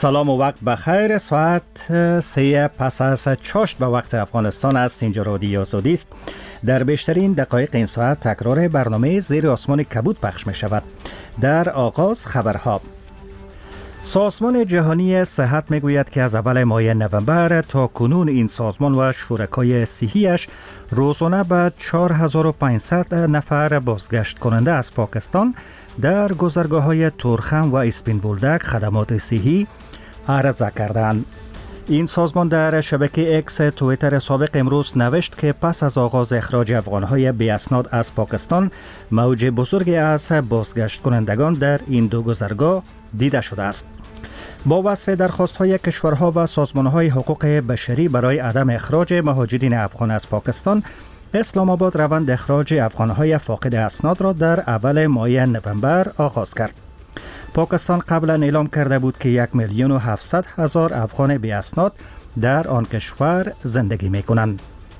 سلام و وقت بخیر. ساعت 3 پس از چاشت به وقت افغانستان است. اینجا رادیو آزادی است. در بیشترین دقایق این ساعت تکرار برنامه زیر آسمان کبود پخش می شود. در آغاز خبرها. سازمان جهانی صحت می گوید که از اول ماه نوامبر تا کنون این سازمان و شرکای صحی‌اش روزانه به 4500 نفر بازگشت کننده از پاکستان در گذرگاه‌های تورخم و اسپین بولدک خدمات صحی عرضه کردند. این سازمان در شبکه اکس توییتر سابق امروز نوشت که پس از آغاز اخراج افغان‌های بی اسناد از پاکستان، موج بزرگی از بازگشت کنندگان در این دو گذرگاه دیده شده است. با وصف درخواست‌های کشورها و سازمان‌های حقوق بشری برای عدم اخراج مهاجرین افغان از پاکستان، اسلام آباد روند اخراج افغان‌های فاقد اسناد را در اول ماه نوامبر آغاز کرد. پاکستان قبلا اعلام کرده بود که 1,700,000 افغان بی اسناد در آن کشور زندگی می‌کنند.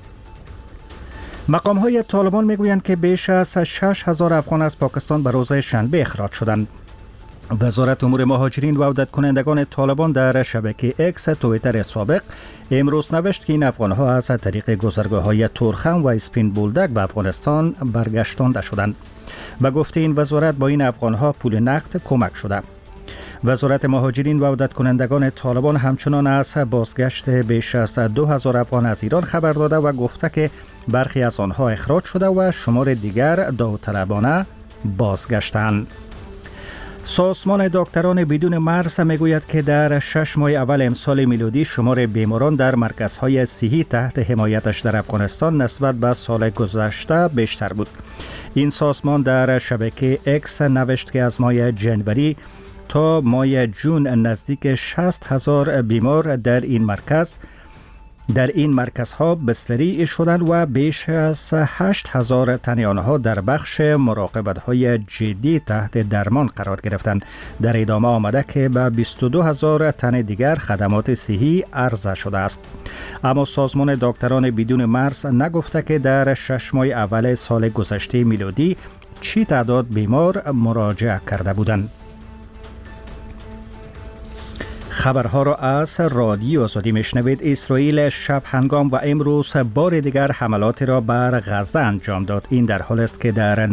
مقام‌های طالبان می‌گویند که بیش از 6,000 افغان از پاکستان به روز شنبه اخراج شدند. وزارت امور مهاجرین و عودت کنندگان طالبان در شبکه اکس توییتر سابق امروز نوشت که این افغان‌ها از طریق گذرگاه‌های تورخم و اسپین بولدک به افغانستان برگشتانده شدند. به گفته این وزارت با این افغان‌ها پول نقد کمک شده. وزارت مهاجرین و عودت کنندگان طالبان همچنان از بازگشت بیش از 2000 افغان از ایران خبر داده و گفته که برخی از آنها اخراج شده و شمار دیگر داوطلبانه بازگشتند. سازمان دکتران بدون مرز میگوید که در 6 ماه اول امسال میلادی شمار بیماران در مرکزهای صحی تحت حمایتش در افغانستان نسبت به سال گذشته بیشتر بود. این سازمان در شبکه اکس نوشت که از ماه جنوری تا ماه جون نزدیک 60,000 بیمار در این مرکزها بستری شدند و بیش از 8,000 تن آنها در بخش مراقبت‌های جدی تحت درمان قرار گرفتند. در ادامه آمده که به 22,000 تن دیگر خدمات صحی عرضه شده است. اما سازمان دکتران بدون مرز نگفته که در 6 ماه اول سال گذشته میلادی چی تعداد بیمار مراجعه کرده بودند. خبرها را از رادیو آزادی میشنوید. اسرائیل شب هنگام و امروز بار دیگر حملاتی را بر غزه انجام داد. این در حال است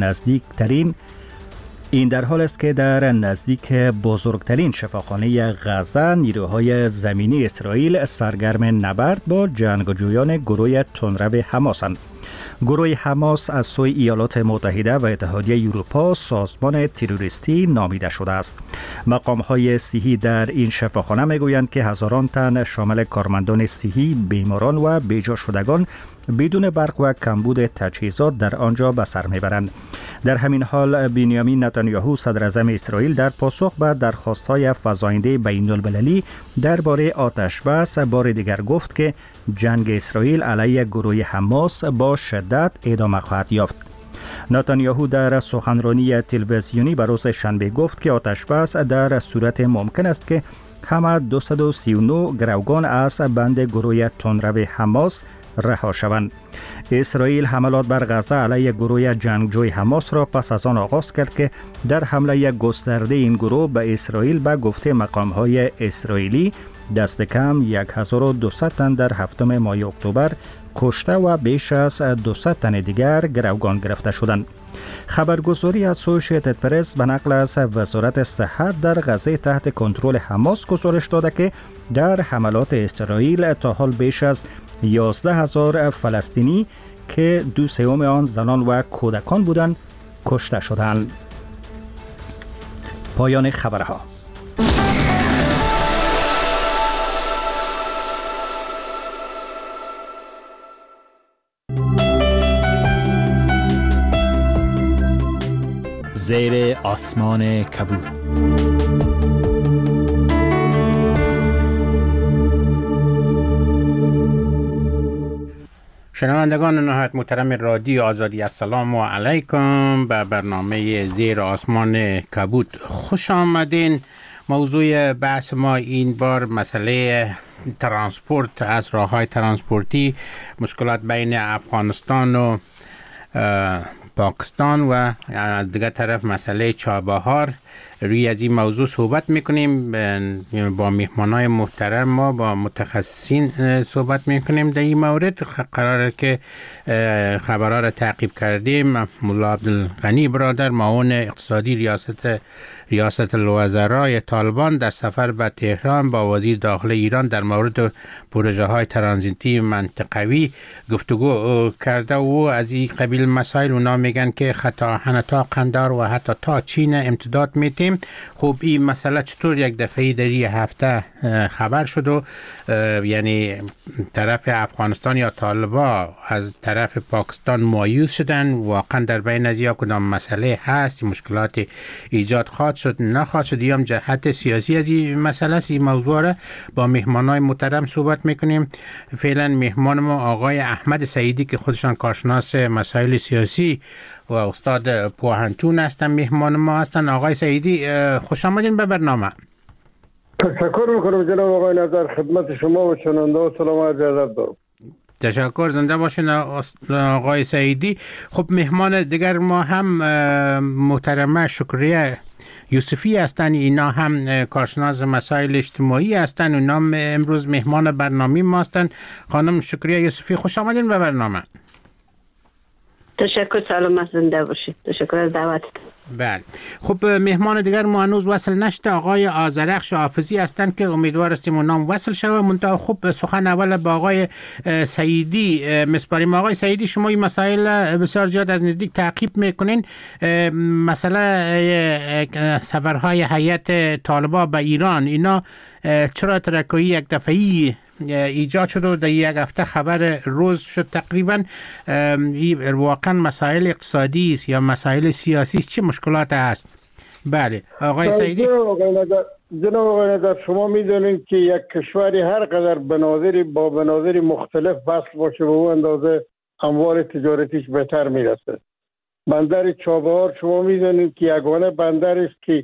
که در نزدیک بزرگترین شفاخانه غزه نیروهای زمینی اسرائیل سرگرم نبرد با جنگجویان گروه تندرو حماسند. گروه حماس از سوی ایالات متحده و اتحادیه اروپا سازمان تروریستی نامیده شده است. مقام‌های صحی در این شفاخانه میگویند که هزاران تن شامل کارمندان صحی، بیماران و بیجا شدگان بدون برق و کمبود تجهیزات در آنجا به سر میبرند. در همین حال بنیامین نتانیاهو صدر اعظم اسرائیل در پاسخ به درخواست‌های فزاینده بین‌المللی درباره آتش‌بس بار دیگر گفت که جنگ اسرائیل علیه گروه حماس با شدت ادامه خواهد یافت. نتانیاهو در سخنرانی تلویزیونی به روز شنبه گفت که آتش‌بس در صورت ممکن است که همه 239 گروگان از بند گروه تندرو حماس رها شوند. اسرائیل حملات بر غزه علیه گروه جنگجوی حماس را پس از آن آغاز کرد که در حمله گسترده این گروه به اسرائیل به گفته مقام‌های اسرائیلی دست کم 1200 تن در هفتم ماه اکتبر کشته و بیش از 200 تن دیگر گروگان گرفته شدند. خبرگزاری اسوسییتد پرس به نقل از وزارت صحت در غزه تحت کنترل حماس گزارش داده که در حملات اسرائیل تا حال بیش از 11,000 فلسطینی که 2/3 آن زنان و کودکان بودند کشته شدند. پایان خبرها. زیر آسمان کبود. شنوندگان نهایت محترم رادیو آزادی، السلام علیکم. به برنامه زیر آسمان کبود خوش آمدین. موضوع بحث ما این بار مسئله ترانسپورت از راه‌های ترانسپورتی، مشکلات بین افغانستان و پاکستان و از دیگه طرف مسئله چابهار. روی از این موضوع صحبت میکنیم با مهمانای محترم ما، با متخصصین صحبت میکنیم در این مورد. قراره که خبرها را تعقیب کردیم. مولا عبدالغنی برادر، معاون اقتصادی ریاست الوزراء طالبان، در سفر به تهران با وزیر داخله ایران در مورد پروژه های ترانزیتی منطقوی گفتگو کرده و از این قبیل مسائل. اونا میگن که تا قندار و حتی تا چین امتداد میتیم. خب این مسئله چطور یک دفعه در این هفته خبر شد و یعنی طرف افغانستان یا طالبان از طرف پاکستان مایوس شدن؟ واقعا در بین از یا کدام مسئله هست، مشکلات ایجاد خواهد شد نخواهد شد، یا هم جهت سیاسی از این مسئله است؟ این موضوع را با مهمانای محترم صحبت میکنیم. فعلا مهمان ما آقای احمد سعیدی که خودشان کارشناس مسائل سیاسی و استاد پوهنتون هستن مهمان ما هستن. آقای سعیدی خوش آمدین به برنامه. تشکر میکنم جناب آقای نظر، خدمت شما و شنونده و سلام و عرض ادب دارم. تشکر، زنده باشین آقای سعیدی. خب مهمان دیگر ما هم محترمه شکریه یوسفی هستن، اینا هم کارشناس مسائل اجتماعی هستن، اونا امروز مهمان برنامه ما هستن. خانم شکریه یوسفی خوش آمدین به برنامه. تشکر، سلامت، زنده باشید. تشکر از دعوت. بله. خب مهمان دیگر ما هنوز وصل نشده، آقای آذرخش حافظی هستند که امیدوار هستیم اون نام وصل شود. منتها خب سخن اول با آقای سعیدی مسپاریم. آقای سعیدی، شما این مسائل بسیار زیاد از نزدیک تعقیب میکنین. مثلا سفرهای هیئت طالبان به ایران، اینا چرا ترکایی یک دفعی ایجاد شد و در یک هفته خبر روز شد تقریبا؟ واقعا مسائل اقتصادی است یا مسائل سیاسی است؟ چه مشکلات هست؟ بله آقای سعیدی. جناب آقای نظر، شما میدونید که یک کشوری هر قدر با بناظری مختلف وصل باشه به اون اندازه اموال تجارتیش بهتر میرسه. بندر چابهار شما میدونید که یگانه بندر است که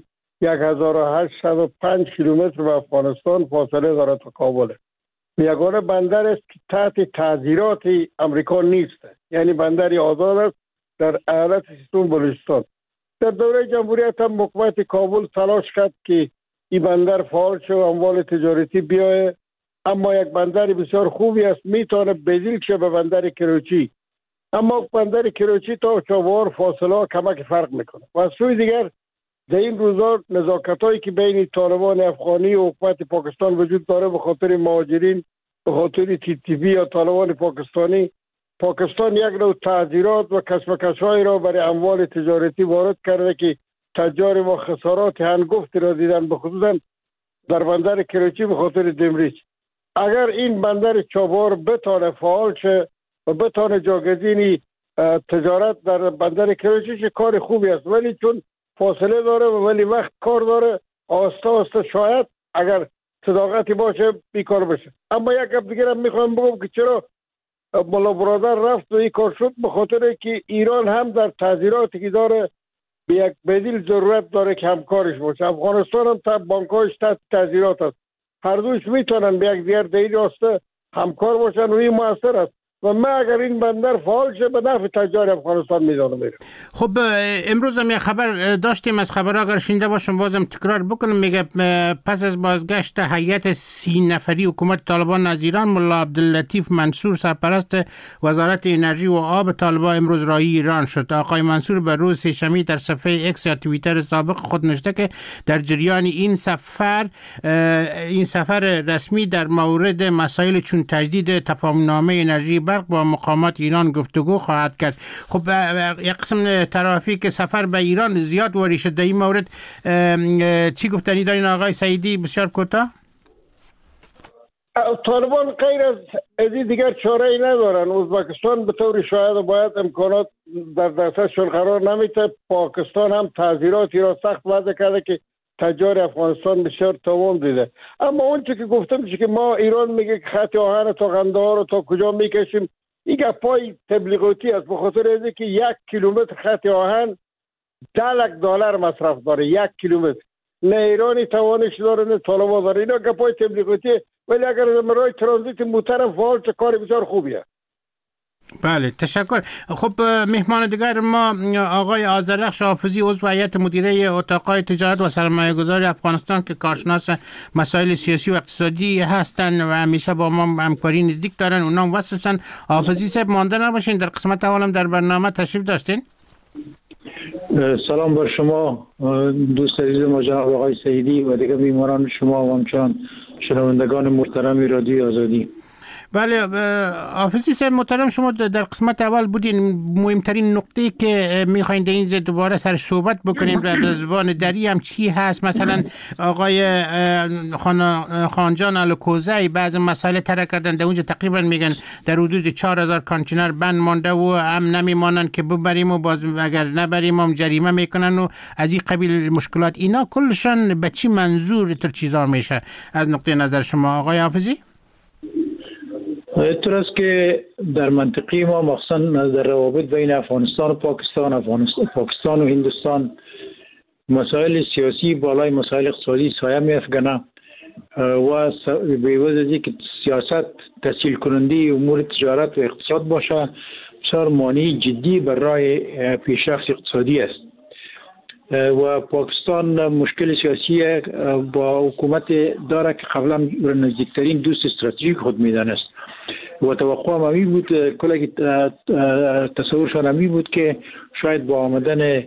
1805 کیلومتر به افغانستان فاصله داره تا کابل. یگانه بندر است که تحت تعذیرات امریکا نیست، یعنی بندری آزاد است در ایالت سیستان بلوچستان. در دوره جمهوریت هم حکومت کابل تلاش کرد که این بندر فعال شه و اموال تجارتی بیایه، اما یک بندر بسیار خوبی است، میتونه بدیل شه به بندر کروچی، اما بندر کروچی تا چابهار فاصله کمک فرق میکنه. و از سوی دیگر در این روزا نزاکتایی که بین طالبان افغانی و حکومت پاکستان وجود داره به خاطر مهاجرین، به خاطر TTP یا طالبان پاکستانی، پاکستان یک نوع تعذیرات و کشمکش‌هایی را برای اموال تجارتی وارد کرده که تجار ما خسارات هنگفتی را دیدن، به خصوصا در بندر کروچی به خاطر دمریج. اگر این بندر چابهار بتانه فعال شه و بتانه جاگزینی تجارت در بندر کروچی چه کار خوبی است، ولی چون فاصله داره و ولی وقت کار داره، آسته آسته شاید اگر صداقتی باشه بیکار بشه. اما یک گپ دیگه هم میخوام بگم که چرا مولا برادر رفت و این کار شد، به خاطر که ایران هم در تعذیراتی که داره به یک بدیل ضرورت داره که همکارش باشه. افغانستان هم بانک‌هاش تحت تعذیرات است، هر دوش میتونن به یک دیگر دید راسته همکار باشن و این موثر است. و من اگر این بندر فعال شه به نفع تجار افغانستان میدانم میره. خب امروز هم یک خبر داشتیم، از خبرها اگر شنیده باشم بازم تکرار بکنم. میگه پس از بازگشت هیئت 30 نفری حکومت طالبان از ایران، مولا عبداللطیف منصور سرپرست وزارت انرژی و آب طالبان امروز راهی ایران شد. آقای منصور به روز سه‌شنبه در صفحه ایکس یا توییتر سابق خود نوشته که در جریان این سفر رسمی در مورد مسائل چون تجدید تفاهم‌نامه انرژی برق با مقامات ایران گفتگو خواهد کرد. خب یک قسم ترافیک سفر به ایران زیاد واری شد. در این مورد چی گفتنی دارین آقای سعیدی؟ بسیار کوتاه. طالبان غیر از این دیگر چاره‌ای ندارن. ازبکستان به طور شاید باید امکانات در دستشون قرار نمیده. پاکستان هم تعذیراتی را سخت وضع کرده که تجار افغانستان بسیار تاوان دیده. اما اون چی که گفتم چی که ما ایران میگه که خط آهن تا قندهار رو تا کجا میکشیم، این گپای تبلیغاتی است، به خاطر اینکه که 1 کیلومتر خط آهن $10 مصرف داره. 1 کیلومتر نه ایرانی توانش داره نه طالبان داره. اینا گپای تبلیغاتی، ولی اگر راه ترانزیت موتر فعال چه کار بسیار خوبیه. بله تشکر. خب مهمان دیگر ما آقای آذرخش حافظی، عضو هیئت مدیره اتاق‌های تجارت و سرمایه‌گذاری افغانستان که کارشناس مسائل سیاسی و اقتصادی هستند و همیشه با ما همکاری نزدیک دارن، اونام واسطن. حافظی صاحب مانده نباشین، در قسمت اولم در برنامه تشریف داشتین. سلام بر شما دوست عزیز ما جناب آقای سعیدی و دیگر میهمانان شما و همچنان شنوندگان محترم رادیوی آزادی. بله حافظی صاحب محترم، شما در قسمت اول بودین. مهمترین نقطه‌ای که می‌خواید در این دوباره سر صحبت بکنیم در زبان دری هم چی هست؟ مثلا آقای خانجان الکوزی بعض مسائل طرح کردن، در اونجا تقریبا میگن در حدود 4000 کانتینر بند مانده و هم نمیمانن که ببریم و باز اگر نبریم هم جریمه میکنن و از این قبیل مشکلات. اینا کلشان به چی منظور تر چیزا میشه از نقطه نظر شما آقای حافظی؟ اینطور است که در منطقه ما مخصوصا در روابط بین افغانستان و پاکستان و هندوستان مسائل سیاسی بالای مسائل اقتصادی سایه می افکنه و به عوض از اینکه سیاست تسهیل کننده امور تجارت و اقتصاد باشه بسیار مانع جدی برای پیشرفت اقتصادی است و پاکستان مشکل سیاسی با حکومت داره که قبلا نزدیکترین دوست استراتژیک خود میدانست و توقع هم همی بود، کلی تصورشان همی بود که شاید با آمدن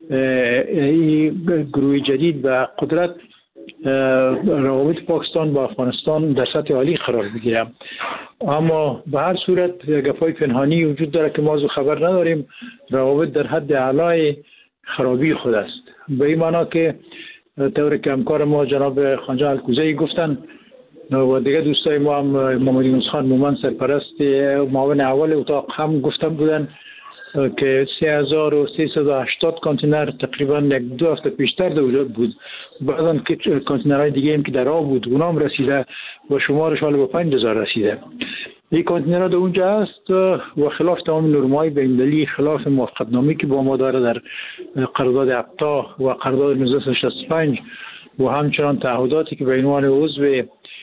گروه جدید به قدرت روابط پاکستان با افغانستان در سطح عالی قرار بگیره. اما به هر صورت گپای پنهانی وجود داره که ما از خبر نداریم. روابط در حد اعلای خرابی خود است، به این معنا که طور که همکار ما جناب خانجان الکوزی گفتن و دیگه دوستای ما هم محمد یونس خان مومن سرپرست معاون اول اتاق هم گفتن بودن که 3380 کانتینر تقریبا یک دو هفته پیشتر در وجود بود. بعضا که کانتینرهای دیگه هم که در آب بود اونام رسیده و شمارش حالا به 5000 رسیده. این کانتینرها در اونجا هست و خلاف تمام نرم‌های بین‌المللی، خلاف موافقتنامه‌ای که با ما داره در قرارداد ابتا و قرارداد 1965 و همچنان تعهداتی که به عنوان عضو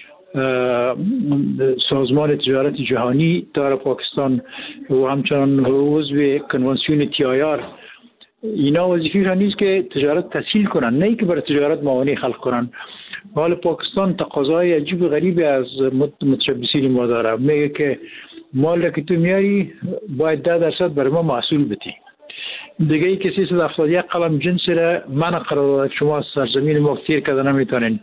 سازمان تجارت جهانی داره پاکستان و همچنان عضو کنوانسیون TIR. اینا وظیفه‌شان نیست که تجارت تسهیل کنن، نه که برای تجارت موانع خلق کنن. حال پاکستان تقاضای عجیب و غریبی از متشبثین ما داره، میگه که مال که تو میاری باید 10% برای ما محصول بدی. دیگه ای که 371 قلم جنس را منع قرار داد شما از سرزمین ما تیر کرده نمیتونین.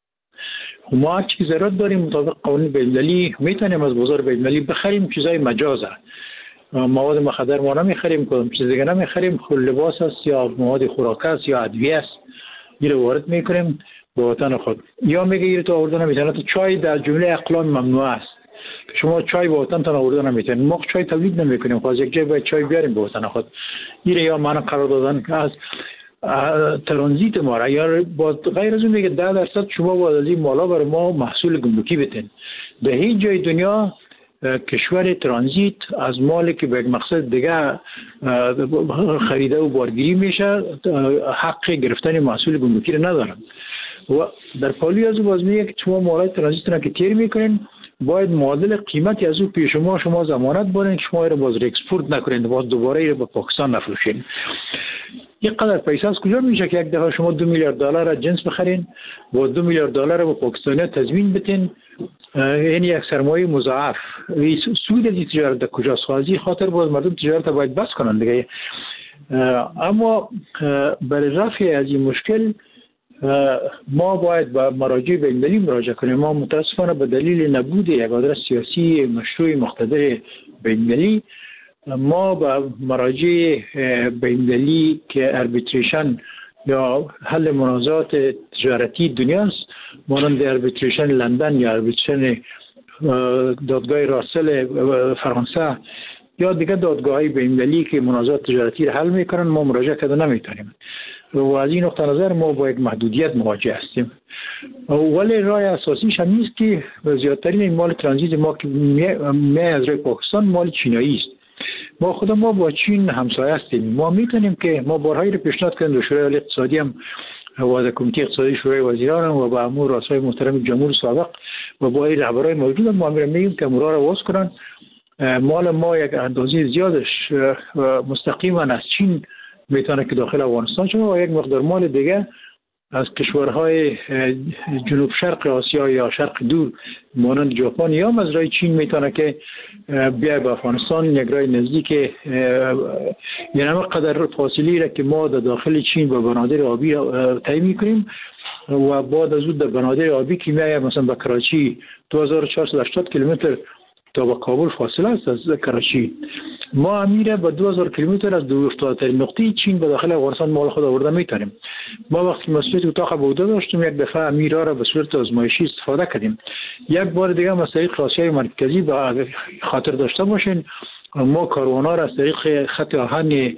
ما هر چی ضرورت داریم مطابق قوانین بین‌المللی میتونیم از بازار بین‌المللی بخریم. چیزای مجازه، مواد مخدر ما نمیخریم، کدام چیز دیگه نمیخریم، خود لباس است یا مواد خوراک است یا ادویه است، این رو وارد میکنیم به وطن خود. یا میگه این تو آوردن نمیتونه، تو چای در جمله اقلام ممنوع است، شما چای به وطن تان آوردن نمیتونید. ما چای تولید نمیکنیم، خاص یک جای باید چای بیاریم به وطن خود. این یا معنا قرار دادن که از ترانزیت ما را، یا با غیر از اون میگه 10% شما باید از این مالا برای ما محصول گمرکی بدین. به هیچ جای دنیا کشور ترانزیت از مالی که به یک مقصد دیگه خریده و بارگیری میشه حق گرفتن محصول گمرکی رو ندارن. و در پالی از باز میگه که شما مالای ترانزیت را که تیر میکنین باید معادل قیمتی از او پیش شما ضمانت بکنین، شما رو باز اکسپورت نکنین، باز دوباره به پاکستان نفروشین. یک قدر پیسه از کجا میشه که یک دفعه شما 2 میلیارد دلار از جنس بخرین و 2 میلیارد دلار به پاکستانی‌ها تضمین بدین؟ یعنی یک سرمایه مضاعف. سود از تجارت در کجاست؟ خاصی خاطر باز مردم تجارت باید بس کنن دیگه. اما برای رفع از این مشکل ما باید به مراجع بین‌المللی مراجعه کنیم. ما متاسفانه به دلیل نبود یک آدرس سیاسی مشروع مقتدر بین‌المللی ما به مراجع بین‌المللی که اربیتریشن یا حل منازعات تجارتی دنیاست، مانند اربیتریشن لندن یا اربیتریشن دادگاه راسل فرانسه یا دیگر دادگاه‌های بین‌المللی که منازعات تجارتی را حل میکنن، ما مراجعه کرده نمیتونیم. و از این نقطه نظر ما با یک محدودیت مواجه هستیم. ولی راه اساسیش هم نیست که زیادترین این مال ترانزیت ما که می از روی پاکستان مال چینایی است. ما خود ما با چین همسایه هستیم. ما میتونیم که ما بارهایی رو پیشنهاد کردیم به شورای عالی اقتصادی هم و در کمیته اقتصادی شورای وزیران و با امور رؤسای محترم جمهور سابق و با این رهبران موجود ما میگیم که امورا رو واس کنن مال ما یک اندازه زیادش مستقیما از چین میتونه که داخل افغانستان شده و یک مقدار مال دیگه از کشورهای جنوب شرق آسیا یا شرق دور مانند ژاپن یا مزرعه چین میتونه که بیای به افغانستان یک راه نزدیک، یعنی قدر فاصله را که ما در داخل چین با بنادر آبی طی میکنیم و بعد از اون در بنادر آبی که میای مثلا به کراچی 2480 کیلومتر تا به کابل فاصله است از کراچی، ما امیره با 2000 کیلومتر از دور افتاده‌ترین نقطه چین به داخل افغانستان مال خود آورده میتونیم. ما وقتی مسئولیت اتاق بوده داشتیم یک دفعه امیرا را به صورت آزمایشی استفاده کردیم. یک بار دیگه از طریق آسیای مرکزی به خاطر داشته باشین ما کاروان‌ها را از طریق خط آهن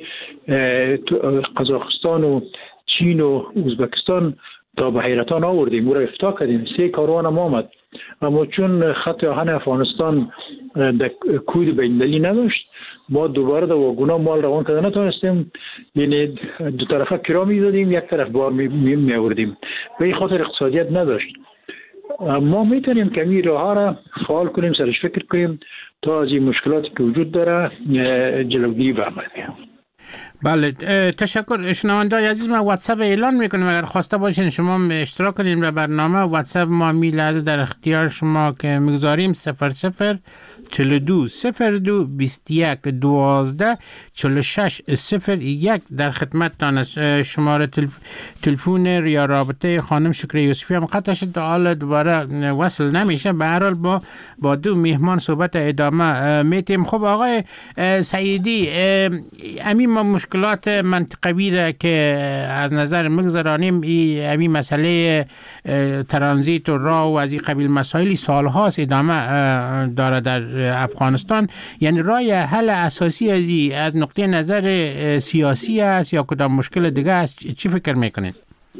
قزاقستان و چین و ازبکستان تا به حیرتان آوردیم، او را افتتاح کردیم. 3 کاروان ما آمد، اما چون خط آهن افغانستان در کود بین‌المللی نداشت ما دوباره در واگونا مال روان کردن نتونستیم، یعنی دو طرفه کرا می‌دادیم یک طرف بار می‌آوردیم و این خاطر اقتصادیت نداشت. ما میتونیم که این راه را فعال کنیم، سرش فکر کنیم تا از این مشکلاتی که وجود داره جلوگیری برمیم. بله تشکر. شنوندگان عزیز ما واتساپ اعلان میکنیم اگر خواسته باشین شما اشتراک کنین به برنامه. واتساپ ما میلاد در اختیار شما که میگذاریم 00 42 02 21 12 46 01 در خدمتتان است. شماره تلفن یا رابطه خانم شکری یوسفی هم قطع شد، حالا دوباره وصل نمیشه. به هر حال با دو میهمان صحبت ادامه میتیم. خب آقای سعیدی، همین ما مشکلات منطقوی را که از نظر مگذرانیم، این مسئله ترانزیت و راه و از این قبیل مسائلی سالهاست ادامه داره در افغانستان، یعنی راه حل اساسی از نقطه نظر سیاسی است یا کدام مشکل دیگه است؟ چی فکر میکنید؟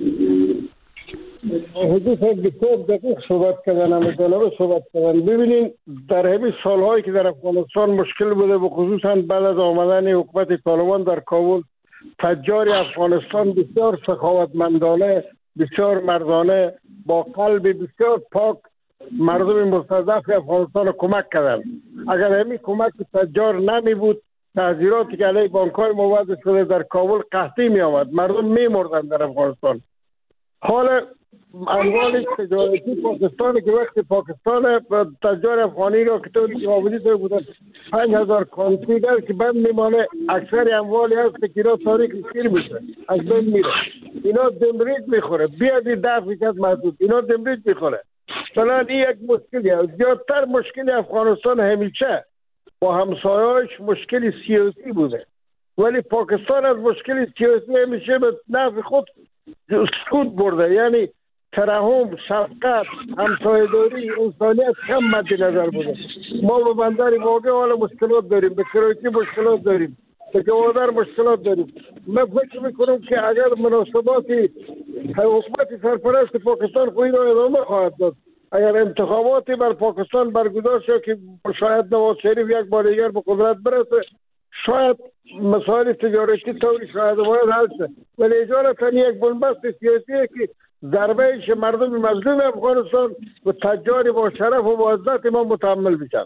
حدود بسیار دقیق صحبت کردن. ببینین در همین سالهایی که در افغانستان مشکل بوده و خصوصا بعد از آمدن حکومت طالبان در کابل، تجار افغانستان بسیار سخاوتمندانه، بسیار مردانه، با قلب بسیار پاک مردم مستضعف افغانستان کمک کردن. اگر همین کمک تجار نمی بود، تعذیراتی که علیه بانک‌های مواد شده در کابل قحطی می آمد، مردم می مردن در افغانستان. حالا اموال تجارتی پاکستان که وقت پاکستان تجار افغانی را که طوری آبادی شده بودن 5000 کانتینر که بند میمانه، اکثر اموالی هست که اینا تاریخ سیر میشه، از بین میره. اینا دمریج میخوره، بیادی 10% محدود اینا دمریج میخوره. مثلا این یک مشکلی هست. زیادتر مشکل افغانستان همیشه با همسایه‌اش مشکل سیاسی بوده، ولی پاکستان از مشکل سیاسی همیشه به نفع خود سود برده. یعنی ترحم، شفقت، همسایه‌داری، انسانیت کم مد نظر بوده. ما به بندر واقع حال مشکلات داریم، به کراچی مشکلات داریم، به گوادر مشکلات داریم. من فکر میکنم که اگر مناسباتی حکومت سرپرست پاکستان خودی را ادامه خواهد داد، اگر انتخاباتی بر پاکستان برگزار شد که شاید نواز شریف یک بار دیگر به قدرت برسه، شاید مسائل تجارتی طوری شاید باید حل شد، ولی اجالتا یک بنبست سیاسیه که ضربهش مردم مظلوم افغانستان و تجار با شرف و با عزت ما متحمل بشن.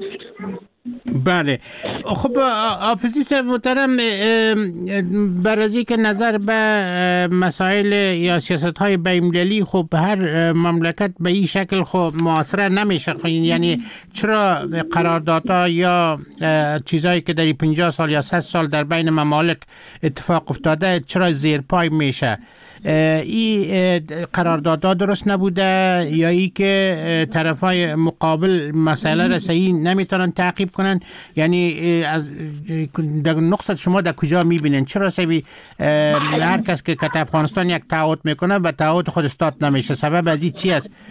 بله. خب عزیز محترم، بر از اینکه نظر به مسائل یا سیاست‌های بین‌المللی خب هر مملکت به این شکل خب معاصره نمیشه، یعنی چرا قراردادها یا چیزایی که در 50 سال یا 100 سال در بین ممالک اتفاق افتاده چرا زیر پای میشه؟ این قراردادها درست نبوده یا ای که طرفای مقابل مسئله را صحیح نمیتونن تعقیب کنن؟ یعنی از نقصد شما در کجا میبینین؟ چرا سبی هر کس که افغانستان یک تعهد میکنه و تعهد خود استاد نمیشه؟ سبب از این چی است؟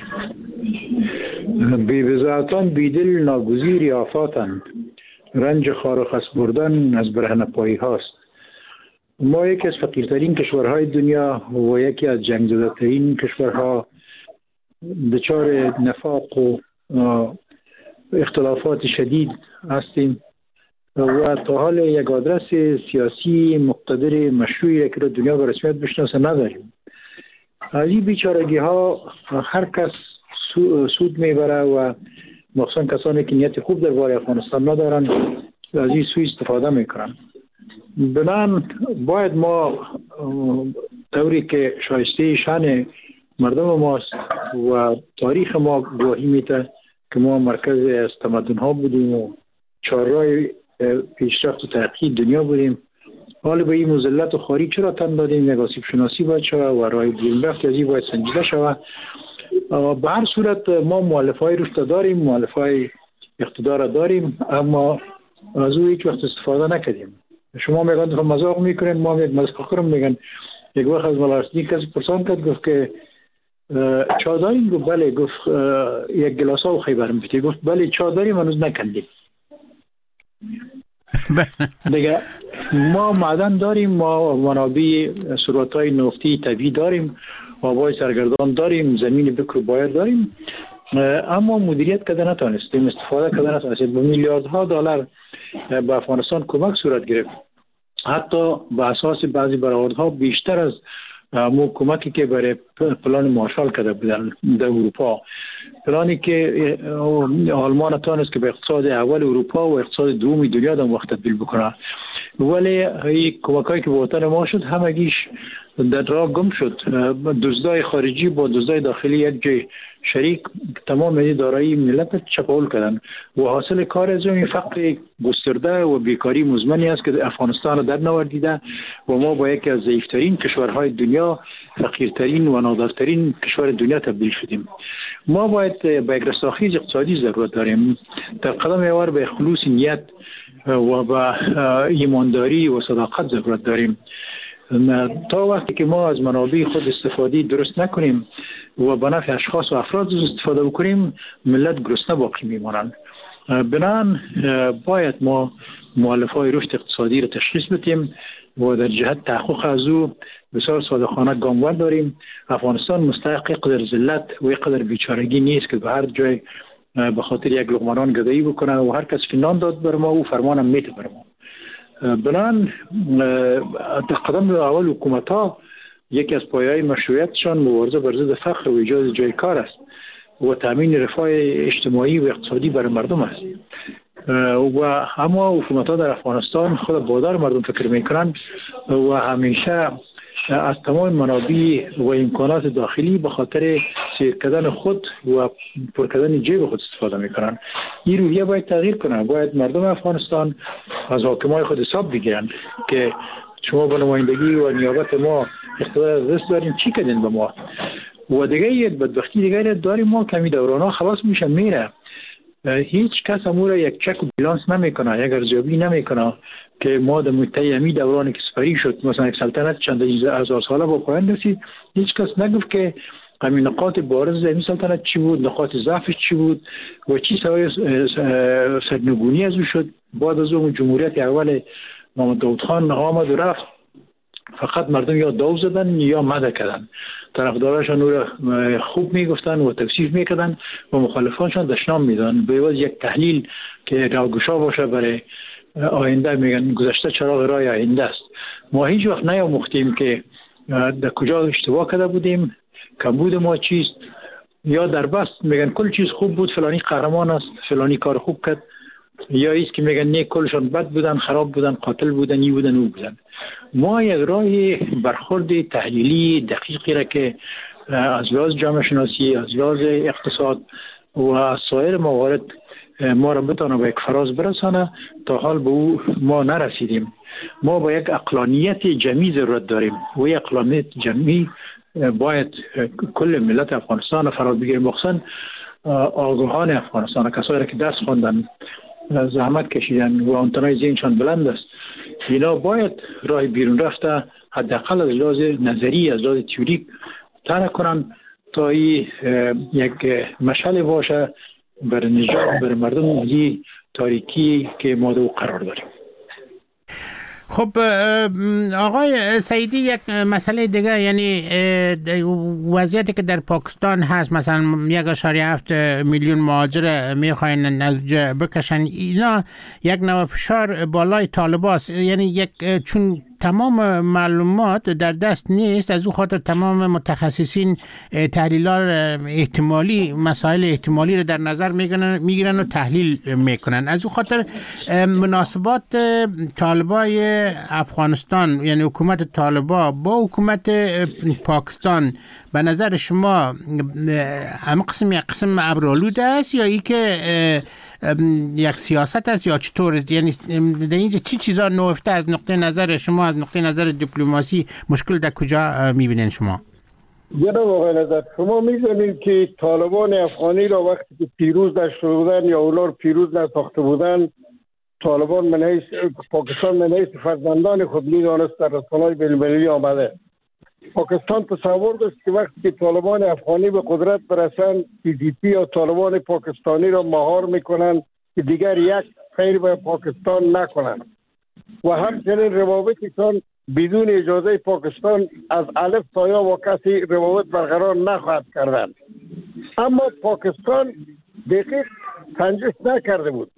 بی‌وضاحتان بیدل ناگزیر آفاتند، رنج خار و خس بردن از برهنه پایی هاست. ما یکی از فقیرترین کشورهای دنیا و یکی از جنگ زده ترین کشورها دچار نفاق و اختلافات شدید هستیم و تا حال یک آدرس سیاسی مقتدر مشروعی که دنیا به رسمیت بشناسه نداریم. از این بیچارگی ها هر کس سود میبره و مخصوصا کسانی که نیت خوب درباره افغانستان ندارن از این سوء استفاده میکنن. بنابراین باید ما طوری که شایسته شان مردم ماست و تاریخ ما گواهی میده که ما مرکز از تمدن ها بودیم و چهارراه پیشرفت و ترقی دنیا بودیم. حالا به این مذلت و خواری چرا تن دادیم؟ یک آسیب شناسی باید شود و راه بیرونرفت از این باید سنجیده شود. به هر صورت ما مؤلفه‌های رشد داریم، مؤلفه‌های اقتدار داریم، اما از او هیچ وقت استفاده نکردیم. شما میگن تو مذاق میکنین، ما یک مذاق میگن. یک وقت از ملارسنی کسی پرسان کرد گفت که چا داریم؟ گفت بله. گفت یک گلاس آب خیبرم بیتی؟ گفت بله چا داریم، هنوز نکندیم. دیگه ما معدن داریم، ما منابع ثروت‌های نفتی طبیعی داریم، آبای سرگردان داریم، زمین بکر و بایر داریم، اما مدیریت کرده نتونستیم، استفاده کرده نتونستیم. به میلیاردها دلار به افغانستان کمک صورت گرفت. حتی به اساس بعضی برآوردها بیشتر از کمکی که برای پلان مارشال کرده بودن در اروپا، پلانی که آلمان تونست که به اقتصاد اول اروپا و اقتصاد دوم دنیا در وقت تبدیل بکنه، ولی این کمکایی که به وطن ما شد همگیش در راه گم شد. دزدای خارجی با دزدای داخلی یک جای شریک تمام دارایی ملت چپاول کردن و حاصل کار از این فقر گسترده و بیکاری مزمنی است که افغانستان را در نوردیده و ما با یکی از ضعیفترین کشورهای دنیا، فقیرترین و نادارترین کشور دنیا تبدیل شدیم. ما باید به یک رستاخیز اقتصادی ضرورت داریم، در قدم اول به خلوص نیت و به ایمانداری و صداقت ضرورت داریم. تا وقتی که ما از منابع خود استفاده درست نکنیم و به نفع اشخاص و افراد استفاده بکنیم، ملت گرسنه باقی میمانند. بنابراین باید ما مؤلفه‌های رشد اقتصادی را تشخیص بدیم و در جهت تحقق از او بسیار صادقانه گام داریم. افغانستان مستحق قدر ذلت و قدر بیچارگی نیست که به هر جای به خاطر یک لقمه نان گدایی بکنه و هر کس که نان داد بر ما او فرمانم میته بر ما. بنابراین قدم اول حکومت‌ها یکی از پایه‌های مشروعیتشان مبارزه بر ضد فقر و ایجاد جای کار است و تامین رفاه اجتماعی و اقتصادی برای مردم است. و اما حکومت‌ها در افغانستان خود بادار مردم فکر می‌کنند و همیشه از تمام منابع و امکانات داخلی به خاطر سیر کردن خود و پر کردن جیب خود استفاده میکنن. این رویه باید تغییر کنه. باید مردم افغانستان از حاکمای خود حساب بگیرن که شما به نمایندگی و نیابت ما اقتدار از دست دارین، چی کردین به ما؟ و دیگه یک بدبختی دیگه داریم، ما کمی دوران‌ها خلاص میشه میره. هیچ کس امور یک چک و بیلانس نمیکنه، یک ارزیابی نمیکنه که ما در متهمی دورانی که سپری شد، مثلا یک سلطنت چند هزار ساله با پایان رسید، هیچ کس نگفت که همین نقاط بارز این سلطنت چی بود، نقاط ضعفش چی بود و چی سبب سرنگونی از او شد. بعد از اون جمهوریت اول محمد داود خان آمد و رفت، فقط مردم یا داو زدن یا مده کردن، طرفداراشان او را خوب میگفتن و توصیف میکردن و مخالفانشان دشنام میدن. به عوض یک تحلیل که راهگشا باشه برای آینده، میگن گذشته چراغ راه آینده است. ما هیچ وقت نیاموختیم که در کجا اشتباه کرده بودیم، کمبود ما چیست، یا در بست میگن کل چیز خوب بود، فلانی قهرمان است، فلانی کار خوب کرد، یا ایست که میگن نه کلشان بد بودن، خراب بودن، قاتل بودن، ای بودن، او بودن. ما یک راه برخورد تحلیلی دقیقی را که از لحاظ جامعه شناسی، از لحاظ اقتصاد و از سایر موارد ما را بتانه به یک فراز برسانه، تا حال به او ما نرسیدیم. ما با یک عقلانیت جمعی ضرورت داریم و یک عقلانیت جمعی باید کل ملت افغانستان فرا بگیریم، مخصوصا آگاهان افغانستان، کسایی که دست خواندن، زحمت کشیدن و آنتنای ذهنشان بلند است. اینا باید راه بیرون رفته حداقل از لحاظ نظری، از لحاظ تئوریک طرح کنن تا یک مشعل باشه برای نجات برای مردم از تاریکی که ما در قرار داریم. خب آقای سعیدی، یک مسئله دیگه، یعنی وضعیتی که در پاکستان هست، مثلا 1.7 میلیون مهاجر میخواین نتیجه بکشن، اینا یک نوع فشار بالای طالباست. یعنی یک چون تمام معلومات در دست نیست، از او خاطر تمام متخصصین تحلیل‌ها احتمالی مسائل احتمالی رو در نظر میگیرن و تحلیل میکنن. از او خاطر مناسبات طالبای افغانستان، یعنی حکومت طالبا با حکومت پاکستان، به نظر شما هم قسم ابرآلود است یا ای که یک سیاست است یا چطور؟ یعنی در اینجا چی چیزا نوفته از نقطه نظر شما، از نقطه نظر دیپلماسی مشکل در کجا میبینین شما؟ جناب آقای نظر، شما می‌دانید که طالبان افغانی را وقتی که پیروز نشده بودن یا اولار پیروز نساخته بودن، طالبان من حیث پاکستان من حیث فرزندان خود می‌دانست در رسانه‌های بین‌المللی آمده. پاکستان تصور داشت که وقتی که طالبان افغانی به قدرت برسند، PDP یا طالبان پاکستانی را مهار میکنند که دیگر یک خیر به پاکستان نکنند و همچنین روابطشان بدون اجازه پاکستان از الف تا یا و کسی روابط برقرار نخواهد کردند. اما پاکستان دقیق سنجش نکرده بود،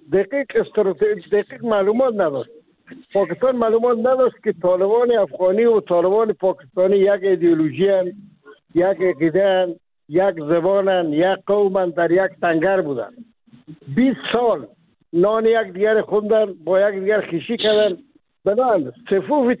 دقیق معلومات نداشت. پاکستان معلومات نداشت که طالبان افغانی و طالبان پاکستانی یک ایدئولوژی هستند، یک عقیده هستند، یک زبان هستند، یک قوم هستند، در یک سنگر بودند. 20 سال نان یک دیگر خوندن، با یک دیگر خویشی کردن. بنابراین صفوف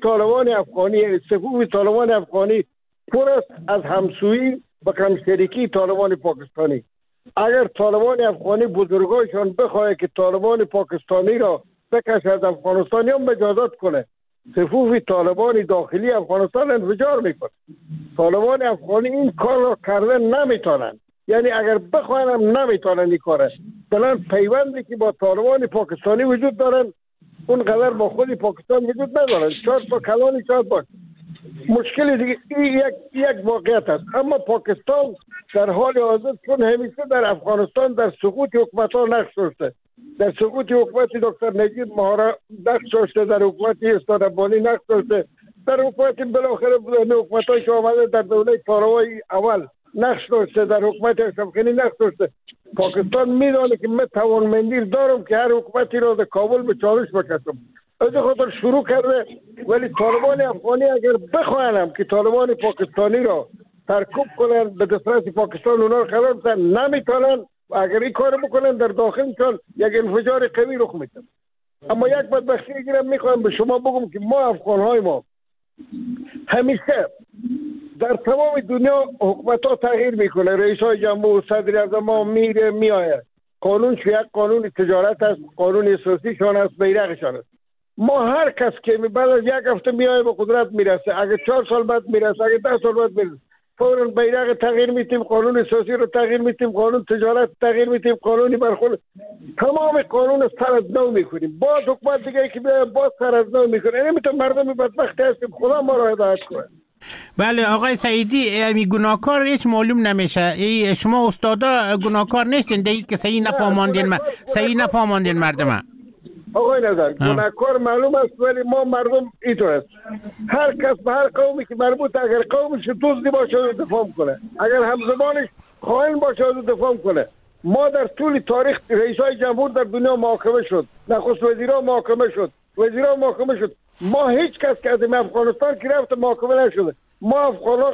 طالبان افغانی پر است از همسویی و کمشترکی طالبان پاکستانی. اگر طالبان افغانی بزرگایشان بخواهد که طالبان پاکستانی را بکش از افغانستان یا مجازات کنه، صفوف طالبان داخلی افغانستان انفجار میکنه. طالبان افغانی این کار را کردن نمیتونن، یعنی اگر بخواهن هم نمیتونن این کاره. بلند پیوندی که با طالبان پاکستانی وجود دارن اونقدر با خود پاکستان وجود ندارن. شاید با کلانی، شاید با مشکل دیگه. این یک واقعیت است. اما پاکستان در حال حاضر چون همیشه در افغانستان در سقوط حکومت ها نقش داشته، در سقوط حکومت دکتر نجیب مهارا نقش داشته، در حکومت استاد ربانی نقش داشته، در حکومت بالاخره حکومت های که آمده در دوله پاروای اول نقش داشته، در حکومت اشرف غنی نقش داشته. پاکستان میدونه که من توانمندی دارم که هر حکومتی را در کابل به چالش بکشم، از خاطر شروع کرده. ولی طالبان افغانی اگر بخواهنم که طالبان پاکستانی را ترکوب کنن، به دسترس پاکستان اونا رو قرار بدن، نمیتونن. اگر این کار بکنن در داخلشان یک انفجار قوی رخ میده. اما یک بدبختی دیگه میخوام به شما بگم که ما افغانهای ما همیشه در تمام دنیا حکومت ها تغییر میکنه، رئیس های جمهور، صدر اعظم ها میره میآید، قانون یک قانون تجارت است، قانون اساسی شان است، بیرقشان است. ما هر کس که بعد از یک هفته میآید به قدرت میرسه، اگر 4 سال بعد میرسه، اگر 10 سال بعد میرسه، فوراً بیرق تغییر میتیم، قانون اساسی رو تغییر میتیم، قانون تجارت تغییر میتیم، قانونی برخورد، تمام قانون سر از نو میکنیم. باز حکومت دیگه که بیاد باز سر از نو میکنه. نمیتونه مردم بدبخت هستیم، خدا ما رو هدایت کنه. بله آقای سعیدی، گناهکار هیچ معلوم نمیشه. شما استادا گناهکار نیستین دیگه که صحیح نفهماندین مردم. آقای نظر گناهکار معلوم است، ولی ما مردم اینطور است. هر کس به هر قومی که مربوط، اگر قومش دزدی باشه دفاع کنه، اگر همزبانش خائن باشه دفاع کنه. ما در طول تاریخ رئیسای جمهور در دنیا محاکمه شد، نخست وزیرا محاکمه شد، وزیرا محاکمه شد. ما هیچ کس که از افغانستان که رفت محاکمه نشده. ما افغانا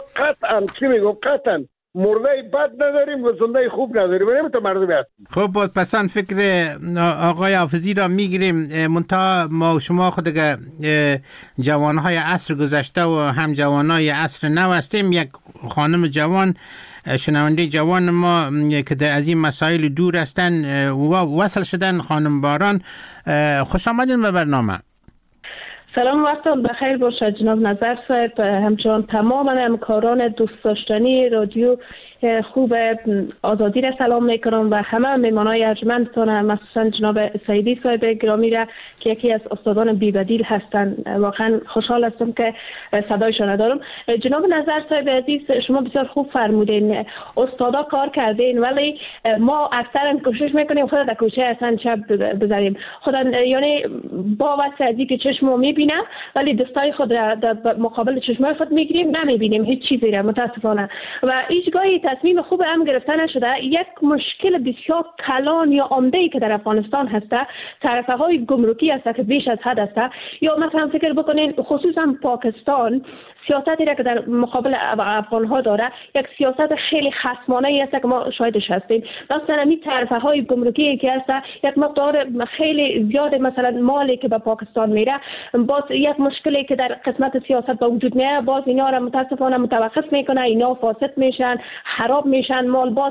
قطعا مرده بد نداریم و زنده خوب نداریم. نمیتونه مردمی هست. خب پسان فکر آقای حافظی را میگیریم. منتها ما و شما خود جوانهای عصر گذشته و هم جوانهای عصر نو هستیم. یک خانم جوان، شنونده جوان ما که از این مسائل دور هستن وصل شدن، خانم باران، خوش آمدین به برنامه. سلام، وقتتون بخیر باشه جناب نظر صاحب، همچنان تمام همکاران دوست داشتنی رادیو خوب آزادی را سلام میکنم و همه مهمانای ارجمندتان، مخصوصا جناب سعیدی صاحب گرامی را که یکی از استادان بی‌بدیل هستند. واقعا خوشحال هستم که صدایشان دارم. جناب نظر صاحب عزیز، شما بسیار خوب فرمودین، استادا کار کردین ولی ما اکثرا کوشش میکنیم خود در کوچه اصلا چپ بذاریم، خدا یعنی با واسه که چشمو میبینم ولی دستای خود را در مقابل چشمای خود میگیریم، نمیبینیم هیچ چیزی را متاسفانه. و هیچ گاهی تصمیم خوب هم گرفته نشده. یک مشکل بسیار کلان یا عمده‌ای که در افغانستان هسته تعرفه های گمرکی است که بیش از حد است. یا مثلا فکر بکنین خصوصا پاکستان سیاستی را که در مقابل افغان ها داره یک سیاست خیلی خصمانه ای است که ما شاهدش هستیم. مثلا این تعرفه های گمرکی که هست یک مقدار خیلی زیاد مثلا مالی که به پاکستان میره باز یک مشکلی که در قسمت سیاست به وجود میاد، باز اینا را متاسفانه متوقف میکنه، اینا فاسد میشن، خراب میشن، مال باز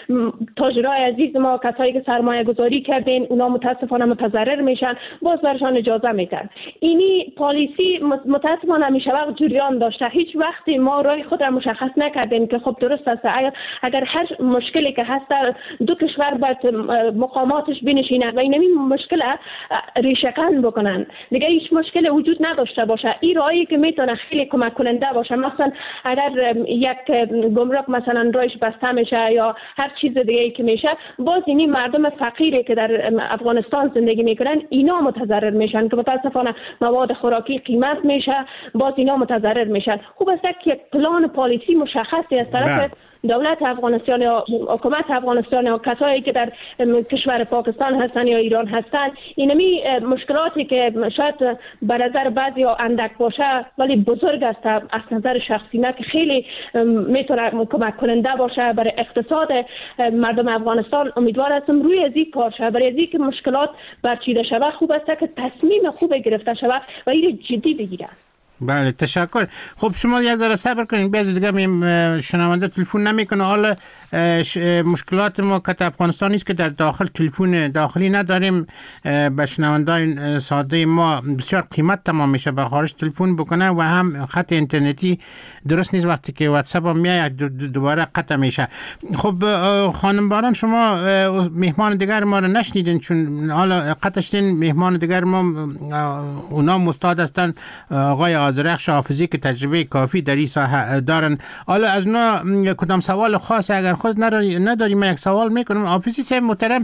تاجرای عزیز ما کسایی که سرمایه گذاری کردین اونا متاسفانه متضرر میشن، باز برشان اجازه میدن. اینی پالیسی متاسفانه همیشه وقت جریان داشته. هیچ وقتی ما راه خود را مشخص نکردیم که خب درست است اگر هر مشکلی که هست دو کشور باید مقاماتش بنشینند و این مشکل ریشه‌کن بکنن، دیگه هیچ مشکل وجود نداشته باشه. این راهی که میتونه خیلی کمک کننده باشه. مثلا اگر یک گمرک مثلا راهش بسته میشه یا هر چیز دیگه ای که میشه، باز اینی مردم فقیری که در افغانستان زندگی میکنن اینا متضرر میشن که متاسفانه مواد خوراکی قیمت میشه، باز اینا متضرر میشن. خوب است که یک پلان پالیسی مشخصی از طرف دولت افغانستان یا حکومت افغانستان یا کسایی که در کشور پاکستان هستن یا ایران هستن، اینمی مشکلاتی که شاید به نظر بعضی ها اندک باشه ولی بزرگ است از نظر شخصی نه که خیلی میتونه کمک کننده باشه برای اقتصاد مردم افغانستان. امیدوار هستم روی از این کار شه، برای از اینکه مشکلات برچیده شود خوب است که تصمیم خوب گرفته شود و این جدی بگیرن. بله تشکر. خب شما یک ذره صبر کنید، بعضی دیگه شنونده تلفن نمیکنه. حالا مشکلات ما که افغانستان نیست که در داخل تلفن داخلی نداریم، به شنوندگان ساده ما بسیار قیمت تمام میشه به خارج تلفن بکنه و هم خط اینترنتی درست نیست، وقتی که واتساپ هم میاد دوباره قطع میشه. خب خانم باران شما مهمان دیگر ما رو نشنیدین چون حالا قطع شدین. مهمان دیگر ما اونا مستعد هستن، آقای آذرخش حافظی که تجربه کافی در این ساحه دارن. حالا از اونا کدام سوال خاص اگر خود نداریم یک سوال میکنم. حافظی صاحب محترم،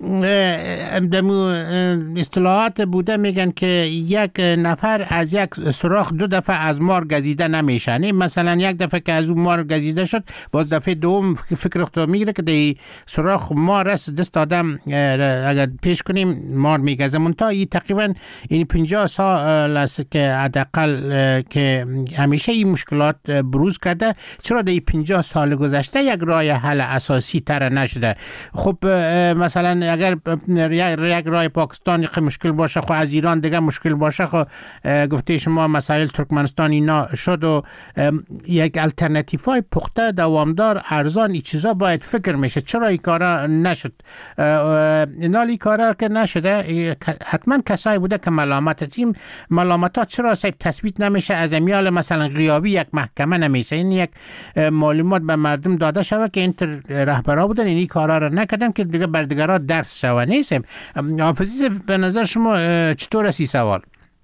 اصطلاحات بوده میگن که یک نفر از یک سوراخ دو دفعه از مار گزیده نمیشه. مثلا یک دفعه که از اون مار گزیده شد، باز دفعه دوم فکر خود میگیره که دی سوراخ مار است دست آدم اگر پیش کنیم مار میگزه. منتها این تقریبا این 50 سال است که حداقل که همیشه این مشکلات بروز کرده. چرا در 50 سال گذشته یک راه حل اساسی تر نشده؟ خب مثلا اگر یک راه پاکستان یک مشکل باشه، خب از ایران دیگه مشکل باشه، خب گفته شما مسائل ترکمنستان اینا شد و یک الټرناتیو های پخته دوامدار ارزان این چیزا باید فکر میشه. چرا این کارا نشد؟ این کارا که نشده حتما کسایی بوده که ملامتات چرا صاحب تثبیت نمیشه؟ از امیال مثلا غیابی یک محکمه نمیشه این یک معلومات به مردم داده شود که این رهبرا بودن این کارا را نکردن که دیگه بر دیگرها درس شود. نیست حافظی به نظر شما چطور است این سوال؟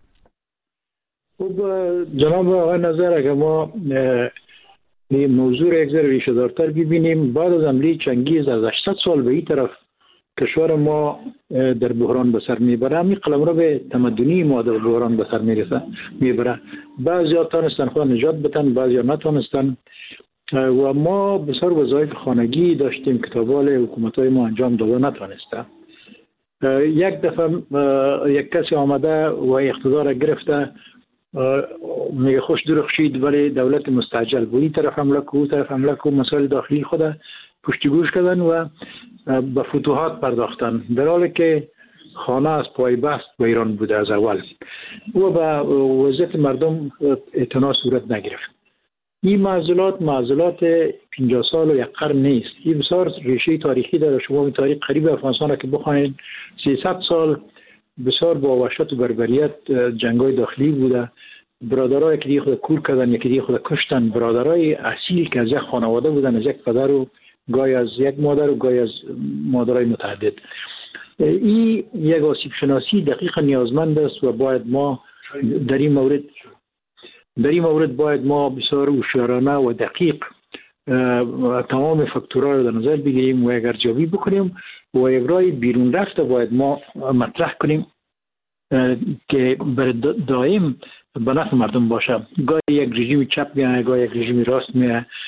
خب جناب آقای نظر اگر ما موضوع را یک ذره ریشه دارتر ببینیم، بعد از حمله چنگیز از 800 سال به این طرف کشور ما در بحران به سر میبره. همین قلمرو به تمدنی ما در بحران به سر میبره. بعضی ها تانستن خود نجات بدن، بعضی ها نتانستن و ما بسیار وظایف خانگی داشتیم که تابال حکومت های ما انجام داده نتانسته. یک دفعه یک کسی آمده و اقتدار گرفته میگه خوش درخشید ولی دولت مستعجل بود، این طرف حمله کو اون طرف حمله کو، مسائل داخلی خود پشتیگوش کردن و به فتوحات پرداختن، در حالی که خانه از پای بست به ایران بوده از اول و به وضعیت مردم اعتنا صورت نگرفت. این معضلات 50 سال و یک قرن نیست، این بسیار ریشه تاریخی داره. شما این تاریخ قریب افغانستان را که بخوانید 300 سال بسیار با وحشت و بربریت جنگای داخلی بوده. برادرای که دیگه خود کور کردن، یکی دیگه خود کشتن. برادرای اصیل که از یک خانواده بودن، از یک پدر و گاهی از یک مادر و گاهی از مادرای متعدد. این یک آسیب شناسی دقیق نیازمند است و باید ما در این مورد باید ما بسیار هوشیارانه و دقیق تمام فاکتورها را در نظر بگیریم و یک ارزیابی بکنیم و یک راه بیرون رفته باید ما مطرح کنیم که برای دائم به نفع مردم باشه. گاهی یک رژیم چپ میاد، گاهی یک رژیم راست میاد.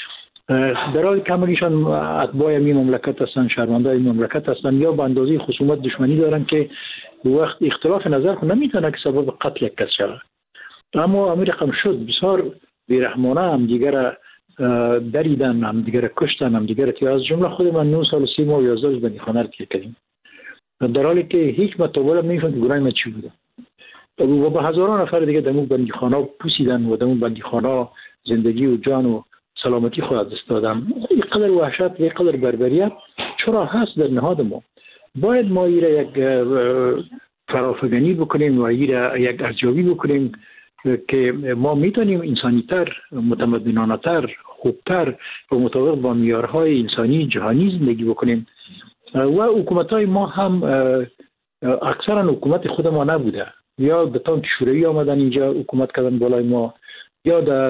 در حالی که همگیشان اتباع این مملکت هستند، شهروندان این مملکت هستند، یا به اندازه خصومت دشمنی دارن که وقت اختلاف نظر خود نمیتونه که سبب قتل یک کس شود. اما امیر رقم شد بسیار بیرحمانه هم دیگر دریدن، هم دیگر کشتن، هم دیگر که از جمله خود من 9 سال و 3 ماه و 11 روز بندیخانه رو کردیم، در حالی که هیچ متوالم نمیفهم که گناه من چی بوده. و به هزاران نفر دیگه در اون بندیخانه پوسیدن و در اون بندیخانه زندگی و جان و سلامتی خود از دست دادن. اینقدر وحشت، اینقدر بربریت چرا هست در نهاد ما؟ باید ما این را یک فرافکنی بکنیم و این را یک ارزیابی بکنیم که ما میتونیم انسانی‌تر، متمدنانه‌تر، خوبتر و مطابق با معیارهای انسانی جهانی زندگی بکنیم. و حکومت‌های ما هم اکثرا حکومت خود ما نبوده، یا به طور شوروی آمدن اینجا حکومت کردن بالای ما، یا در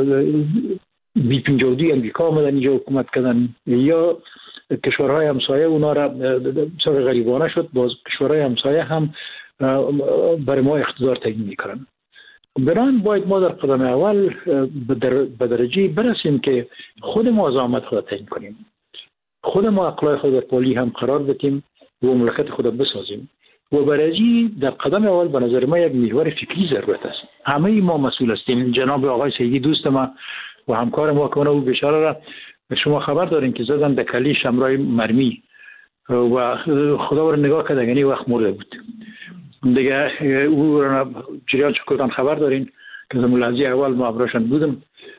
B-52 امریکا آمدن اینجا حکومت کردن، یا کشورهای همسایه اونا را بسیار غریبانه شد، باز کشورهای همسایه هم برای ما اقتدار تعیین میکنن. بنابراین باید ما در قدم اول به درجه برسیم که خود ما زحمت خود تعیین کنیم، خود ما اقلای خود در پالی هم قرار بدیم و مملکت خود بسازیم. و برای در قدم اول به نظر ما یک محور فکری ضرورت است. همه ما مسئول هستیم. جناب آقای سیدی دوست ما و همکار ما که او بیچاره را شما خبر دارین که زدن در کلی شمرای مرمی و خدا رو نگاه کرد یعنی وقت مرده بود دیگه. او را جریان چکردن خبر دارین که در ملاحظه اول ما ابراشان بودم.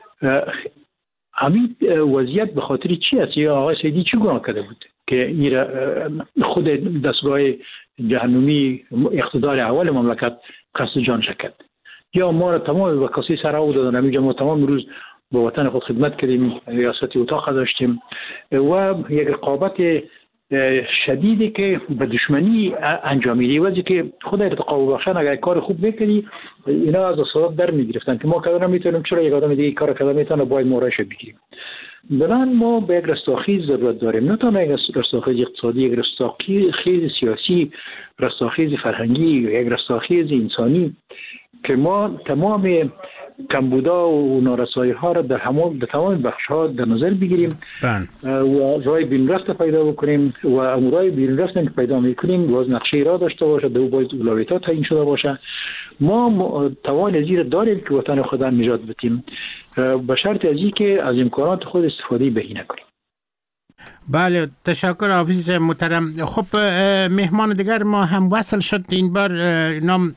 همین وضعیت به خاطر چی است؟ یا آقای سیدی چی گناه کرده بود که این خود دستگاه جهنمی اقتدار اول مملکت قصد جان شکد؟ یا ما را تمام وکاسی سر آورد دادن، همینجا ما تمام روز به وطن خود خدمت کردیم، ریاست اتاق داشتیم و یک رقابت شدیدی که به دشمنی انجام میدی. وقتی که خود ارتقا بخشن اگر کار خوب بکنی اینا از اصالت در میگرفتن که ما کار نمیتونیم، چرا یک آدم دیگه کار کرده میتونه، باید مورش بگیریم. بنابراین ما به یک رستاخیز ضرورت داریم، نه تنها یک رستاخیز اقتصادی، یک رستاخیز سیاسی، رستاخیز فرهنگی، یک رستاخیز انسانی که ما تمام کمبودا و نارسایی ها را در تمام بخش ها در نظر بگیریم و رای بین رفت پیدا بکنیم و امورای بین رفت که پیدا میکنیم باز نقشه را داشته باشه، دو باید اولویت‌ها تعیین شده باشه. ما توان ازیر داریم که وطن خود نجات بدیم به شرط از که از امکانات خود استفاده بهینه کنیم. بله، تشکر حافظ محترم. خب مهمان دیگر ما هم وصل شد. این بار نام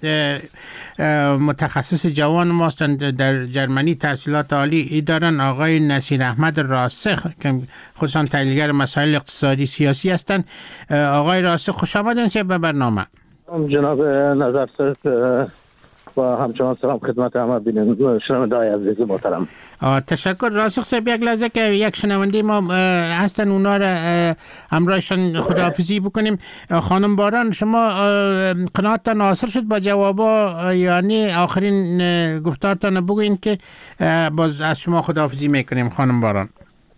متخصص جوان ماستند، در جرمنی تحصیلات عالی دارن، آقای نصیر احمد راسخ که خصوصا تحلیلگر مسائل اقتصادی سیاسی هستند. آقای راسخ خوش آمدین به برنامه. جناب نظرسرد و همچنان سلام خدمت همه شنونده‌های عزیز محترم. تشکر راسخ صاحب. یک لحظه که یک شنونده ما هستن اونا را همراهشان خداحافظی بکنیم. خانم باران، شما قناعتتان حاصل شد با جوابا؟ یعنی آخرین گفتارتان بگوین که باز از شما خداحافظی میکنیم. خانم باران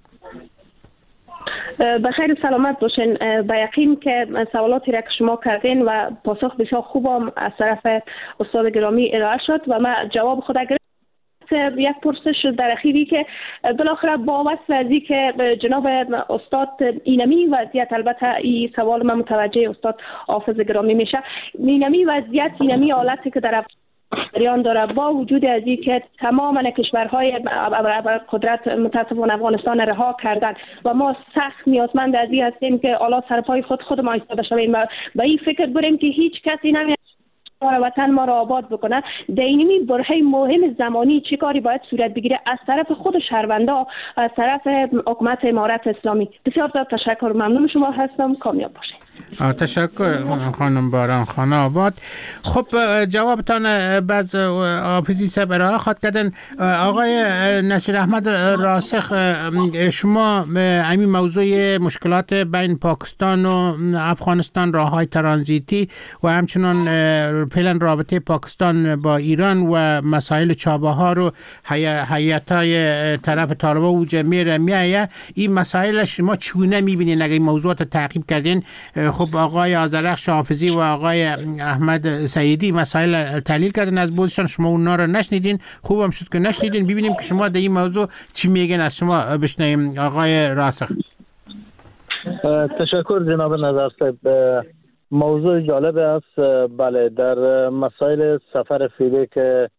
بخیر سلامت باشین. به یقین که سوالاتی را که شما کردین و پاسخ بسیار خوبم از طرف استاد گرامی ارائه شد و من جواب خود گرفتم. یک پرسش در اخیری که بالاخره با وصف ازی که جناب استاد اینمی وضعیت، البته این سوال من متوجه استاد حافظ گرامی میشه، اینمی وضعیت، اینمی حالتی که در جریان داره با وجود از این که تمام کشورهای قدرت متاسفانه افغانستان رها کردن و ما سخت نیازمند از این هستیم که الا سرپای خود ما ایستاده شویم و به این فکر بریم که هیچ کسی نمیاد وطن ما را آباد بکنه. دینمی برهه مهم زمانی چه کاری باید صورت بگیره از طرف خود شهروندا، از طرف حکومت امارت اسلامی. بسیار تشکر، ممنون شما هستم. کامیاب باشید. تشکر خانم باران خانه آباد. خب جوابتان باز حافظی صاحب ارائه خواهد کردن. آقای نصیر احمد راسخ، شما همین موضوع مشکلات بین پاکستان و افغانستان، راههای ترانزیتی و همچنان فعلا رابطه پاکستان با ایران و مسائل چابهار و هیئت‌های طرف طالبان و جمعی میایه، این مسائل شما چگونه میبینین؟ اگه این موضوعات تعقیب کردین خب آقای آذرخش حافظی و آقای احمد سعیدی مسائل تحلیل کردن از بودشان، شما اونا رو نشنیدین، خوبم شد که نشنیدین. ببینیم که شما در این موضوع چی میگن، از شما بشنویم. آقای راسخ. تشکر جناب نظر صاحب. موضوع جالب است. بله، در مسائل سفر فعلی که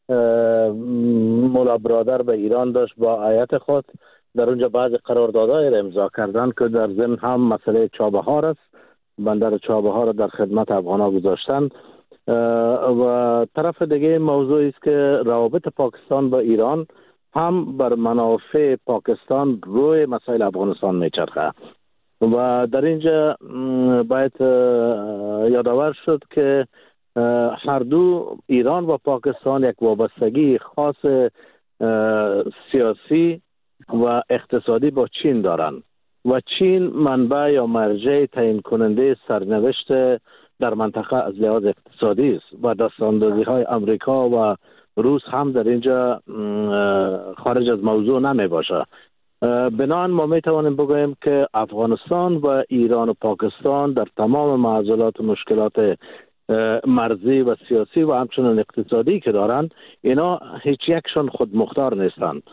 مولا برادر به ایران داشت با هیئت خود، در اونجا بعضی قراردادهای را امضا کردن که در ضمن هم مسئله چابهار است. بندر چابهار را در خدمت افغان‌ها گذاشتن و طرف دیگه موضوعی است که روابط پاکستان با ایران هم بر منافع پاکستان روی مسائل افغانستان میچرخه و در اینجا باید یادآور شد که هر دو ایران و پاکستان یک وابستگی خاص سیاسی و اقتصادی با چین دارند و چین منبع یا مرجع تعیین کننده سرنوشت در منطقه از لحاظ اقتصادی است و دستاندازی های امریکا و روس هم در اینجا خارج از موضوع نمی باشه. بنابراین ما می توانیم بگوییم که افغانستان و ایران و پاکستان در تمام معضلات و مشکلات مرزی و سیاسی و همچنین اقتصادی که دارند، اینا هیچ یکشون خودمختار نیستند.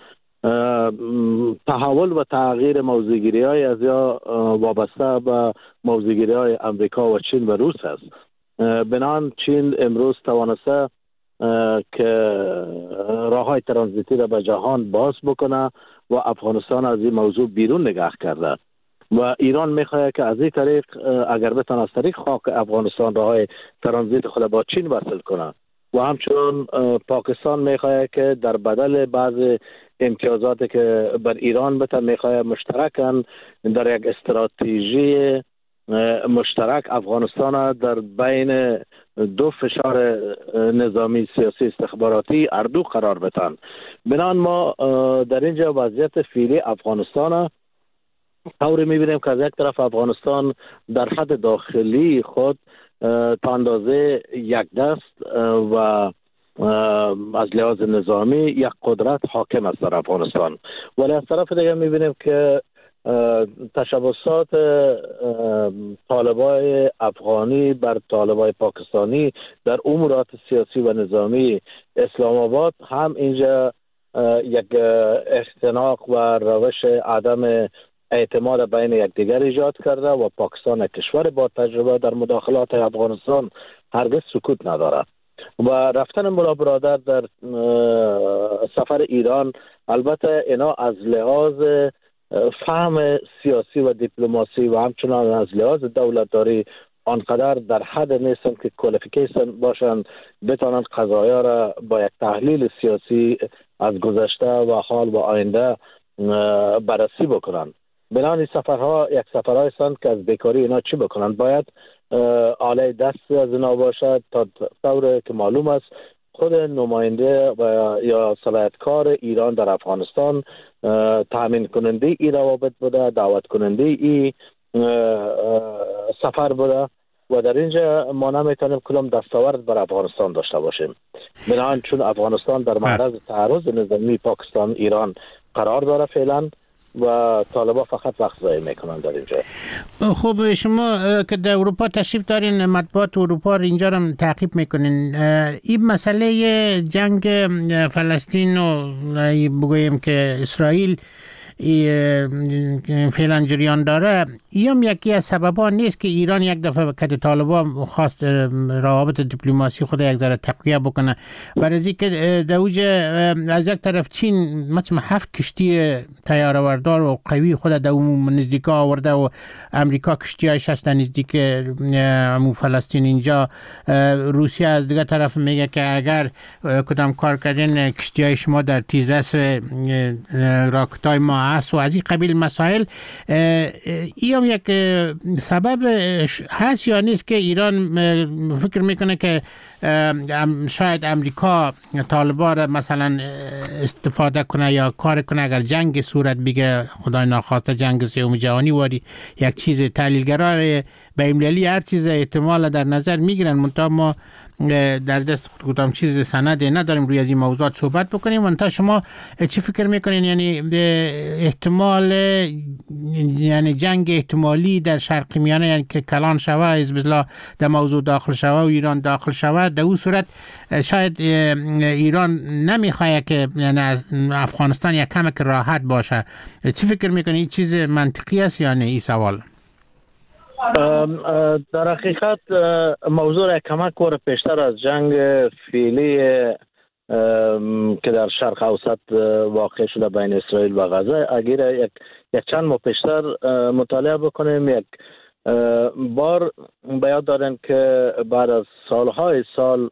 تحول و تغییر موضوعگیری های از یا وابسته به موضوعگیری های امریکا و چین و روس است. بنابراین چین امروز توانسته که راه های ترانزیتی را به جهان باز بکنه و افغانستان از این موضوع بیرون نگاه کرده و ایران میخواهد که از این طریق اگر بتونه از طریق خاک افغانستان راه های ترانزیت خود با چین وصل کنه و همچنین پاکستان میخواهد که در بدل بعض امتیازاتی که بر ایران بتونه میخواهد مشترکاً در یک استراتژی مشترک افغانستان در بین دو فشار نظامی سیاسی استخباراتی اردو قرار بدن. بنابراین ما در اینجا وضعیت فعلی افغانستان طوری میبینیم که از یک طرف افغانستان در حد داخلی خود تا اندازه یک دست و از لحاظ نظامی یک قدرت حاکم است در افغانستان، ولی از طرف دیگه میبینیم که تشبسات طالبای افغانی بر طالبای پاکستانی در امورات سیاسی و نظامی اسلام آباد هم اینجا یک اختناق و روش عدم اعتماد بین یکدیگر ایجاد کرده و پاکستان یک کشور با تجربه در مداخلات افغانستان هرگز سکوت ندارد و رفتن مولا برادر در سفر ایران البته اینا از لحاظ فهم سیاسی و دیپلماسی و همچنان از لحاظ دولتداری آنقدر در حد نیستن که کوالیفیکیشن باشن بتونن قضایا را با یک تحلیل سیاسی از گذشته و حال و آینده بررسی بکنن. بنابراین سفرها یک سفرهای هستند که از بیکاری اینا چی بکنن؟ باید آله دست از اینا باشد تا طور که معلوم است خود نماینده و یا صلاحیتکار ایران در افغانستان تامین کننده ای روابط بوده، دعوت کننده ای سفر بوده و در اینجا ما نمیتونیم کلام دستاورد بر افغانستان داشته باشیم. بنابراین چون افغانستان در معرض تعرض نظامی پاکستان ایران قرار داره فعلا و طالبا فقط وقت ضایع میکنن در اینجا. خب شما که در اروپا تشریف دارین، مطبوعات اروپا اینجا رو تعقیب میکنین، این مسئله جنگ فلسطین و بگوییم که اسرائیل فعلا جریان داره، این یکی از سببا نیست که ایران یک دفعه که طالبان خواست روابط دیپلماسی خود یک ذره تقویت بکنه؟ برای اینکه دوج از یک طرف چین مثلا 7 کشتی طیاره‌بردار و قوی خود در نزدیک آورده و امریکا کشتی‌هاش هست نزدیک مو فلسطین اینجا، روسیه از دیگه طرف میگه که اگر کدام کار کردین کشتی‌های شما در تیزرس راکتای ما است و از این قبیل مسائل. این هم یک سبب هست یا نیست که ایران فکر میکنه که شاید امریکا طالبان را مثلا استفاده کنه یا کار کنه اگر جنگ صورت بگیره، خدای ناخواسته جنگ سوم جهانی واری یک چیز تحلیلگرای بین‌المللی هر چیز احتمال در نظر میگیرن، منتها ما در دست خود کدام چیز سند نداریم روی از این موضوعات صحبت بکنیم. منتها شما چی فکر میکنین؟ یعنی احتمال، یعنی جنگ احتمالی در شرق میانه، یعنی که کلان شود، حزب الله در موضوع داخل شود و ایران داخل شود، در اون صورت شاید ایران نمیخواد که یعنی از افغانستان یک کمک راحت باشه. چی فکر میکنی؟ چیز منطقی است یا نه این سوال؟ در حقیقت موضوع یک کمک وره پیشتر از جنگ فعلی که در شرق اوسط واقع شده بین اسرائیل و غزه، اگر یک چند ماه پیشتر مطالعه بکنیم، یک بار بیاد دارن که بعد از سالهای سال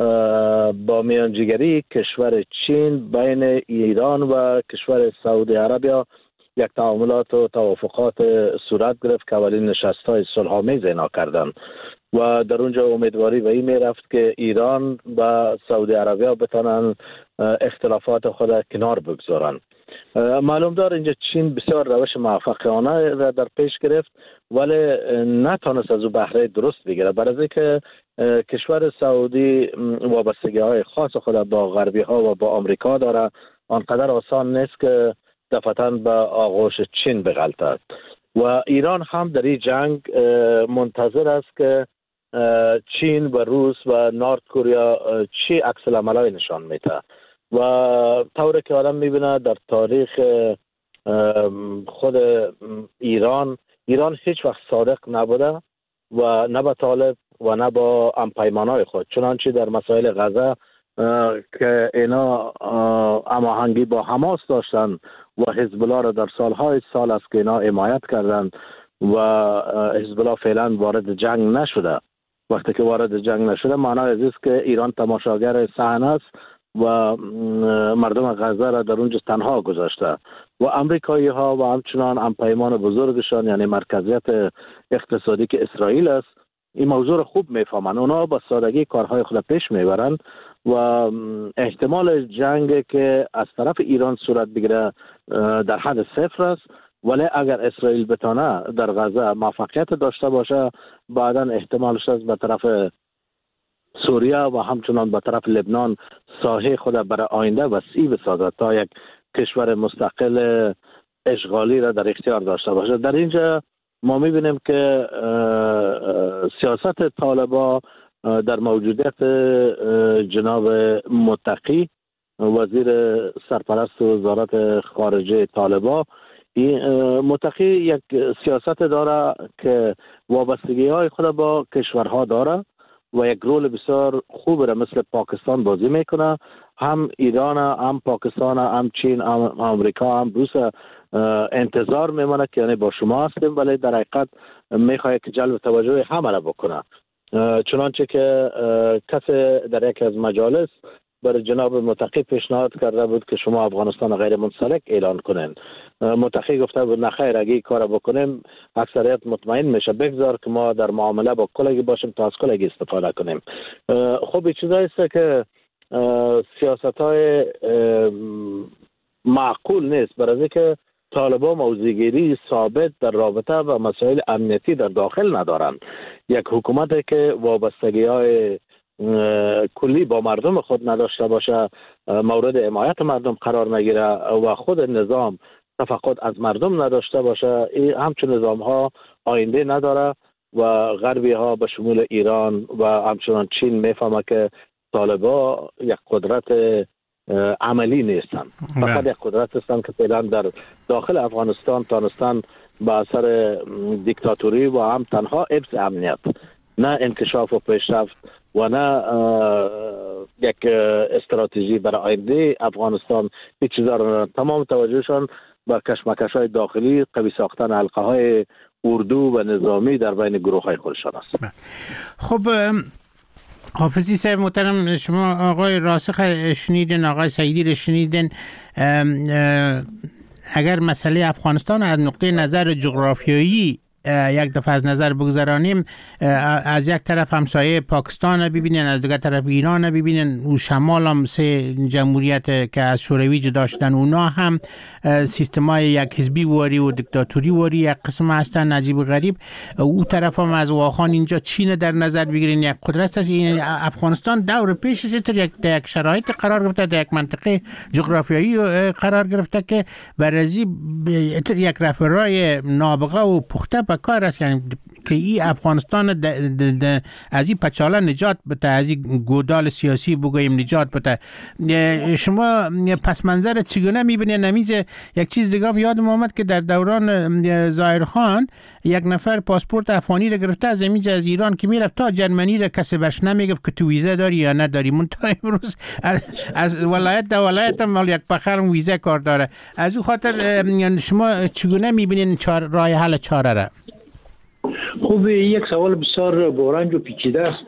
با میانجیگری کشور چین بین ایران و کشور سعودی عربیه یک تعاملات و توافقات صورت گرفت که اولین نشست‌های صلح‌آمیز اینا کردن و در اونجا امیدواری به این میرفت که ایران و سعودی عربیه بتونن اختلافات خود کنار بگذارن. معلوم دار اینجا چین بسیار روش موفقانه را در پیش گرفت ولی نتونست از او بهره درست بگیره، برای اینکه کشور سعودی وابستگی های خاص خود با غربی ها و با آمریکا داره، آنقدر آسان نیست که دفعتاً به آغوش چین بغلطد و ایران هم در این جنگ منتظر است که چین و روس و نورد کوریا چی عکس العملای نشان میده و طوری که آدم میبینه در تاریخ خود ایران هیچ وقت صادق نبوده و نه با طالب و نه با همپیمانای خود، چنانچه در مسائل غزه که اینا هماهنگی با حماس داشتن و حزب الله را در سالهای سال است که اینا حمایت کردند و حزب الله فعلا وارد جنگ نشده. وقتی که وارد جنگ نشده معنای از است که ایران تماشاگر صحنه است و مردم غزه را در اونجا تنها گذاشته و امریکایی ها و همچنان همپیمان بزرگشان یعنی مرکزیت اقتصادی که اسرائیل است این موضوع را خوب میفهمند. اونا با سادگی کارهای خود پیش میبرند و احتمال جنگ که از طرف ایران صورت بگیره در حد صفر است، ولی اگر اسرائیل بتانه در غزه موفقیت داشته باشه بعدا احتمالش است به طرف سوریه و همچنان به طرف لبنان ساحه خود برای آینده وسیع بسازد تا یک کشور مستقل اشغالی را در اختیار داشته باشه. در اینجا ما میبینیم که سیاست طالبان در موجودیت جناب متقی وزیر سرپرست وزارت خارجه طالبان، متقی یک سیاست داره که وابستگی های خود با کشورها داره و یک رول بسیار خوب را مثل پاکستان بازی میکنه. هم ایران، هم پاکستان، هم چین، هم آمریکا، هم روس انتظار میمونه که یعنی با شما هستیم، ولی در حقیقت میخواد که جلب توجه همه را بکنه. چنانچه که کسی در یک از مجالس برای جناب متقی پیشنهاد کرده بود که شما افغانستان غیر منسلک اعلان کنین. متقی گفته بود نخیر، اگه این کار بکنیم اکثریت مطمئن میشه، بگذار که ما در معامله با کلگی باشیم تا از کلگی استفاده کنیم. خب این چیزایی است که سیاست های معقول نیست، برای اینکه طالبان موضع‌گیری ثابت در رابطه و مسائل امنیتی در داخل ندارند. یک حکومتی که وابستگی های کلی با مردم خود نداشته باشه، مورد حمایت مردم قرار نگیره و خود نظام تفقد از مردم نداشته باشه، این همچون نظام ها آینده نداره و غربی ها به شمول ایران و همچنان چین میفهمه که طالبان یک قدرت عملی نیستن، فقط یک قدرت هستن که فعلا در داخل افغانستان تانستن به اثر دیکتاتوری و هم تنها حفظ امنیت، نه انکشاف و پیشرفت و نه یک استراتژی برای آینده افغانستان. هیچ چیزا رو تمام توجهشان به کشمکش‌های داخلی، قوی ساختن حلقه‌های اردو و نظامی در بین گروه‌های خودشان است. خب حافظی صاحب محترم، شما آقای راسخ شنیدین، آقای سعیدی رو شنیدین. اگر مسئله افغانستان از نقطه نظر جغرافیایی یک دفعه از نظر بگذارانیم، از یک طرف همسایه پاکستان ببینین، از دیگر طرف ایران ببینین، و شمال هم سه جمهوریت که از شوروی جدا شدن، اونا هم سیستمای یک حزبی واری و دیکتاتوری واری یک قسم هستن عجیب و غریب. او طرف هم از واخان اینجا چین در نظر بگیرین، یک قدرت است. این افغانستان دور پیشش در یک شرایط قرار گرفته، در یک منطقه جغرافیایی قرار گرفته که برازی یک رفرای نابغه و پخته به کار است، یعنی که این افغانستان از این پچاله نجات بده، از این گودال سیاسی بگوییم نجات بده. شما پس منظر چگونه میبینید؟ نمیشه یک چیز دیگه یادم آمد که در دوران ظاهرخان یک نفر پاسپورت افغانی را گرفته، از اینجا از ایران که میرفت تا جرمنی را کسی برش نمیگفت که تو ویزا داری یا نداری. منتها امروز از ولایت تا ولایت هم یک بخرم ویزا کار داره. از او خاطر شما چگونه میبینید راه حل چاره را؟ خوب، یک سوال بسیار بارنج و پیچیده است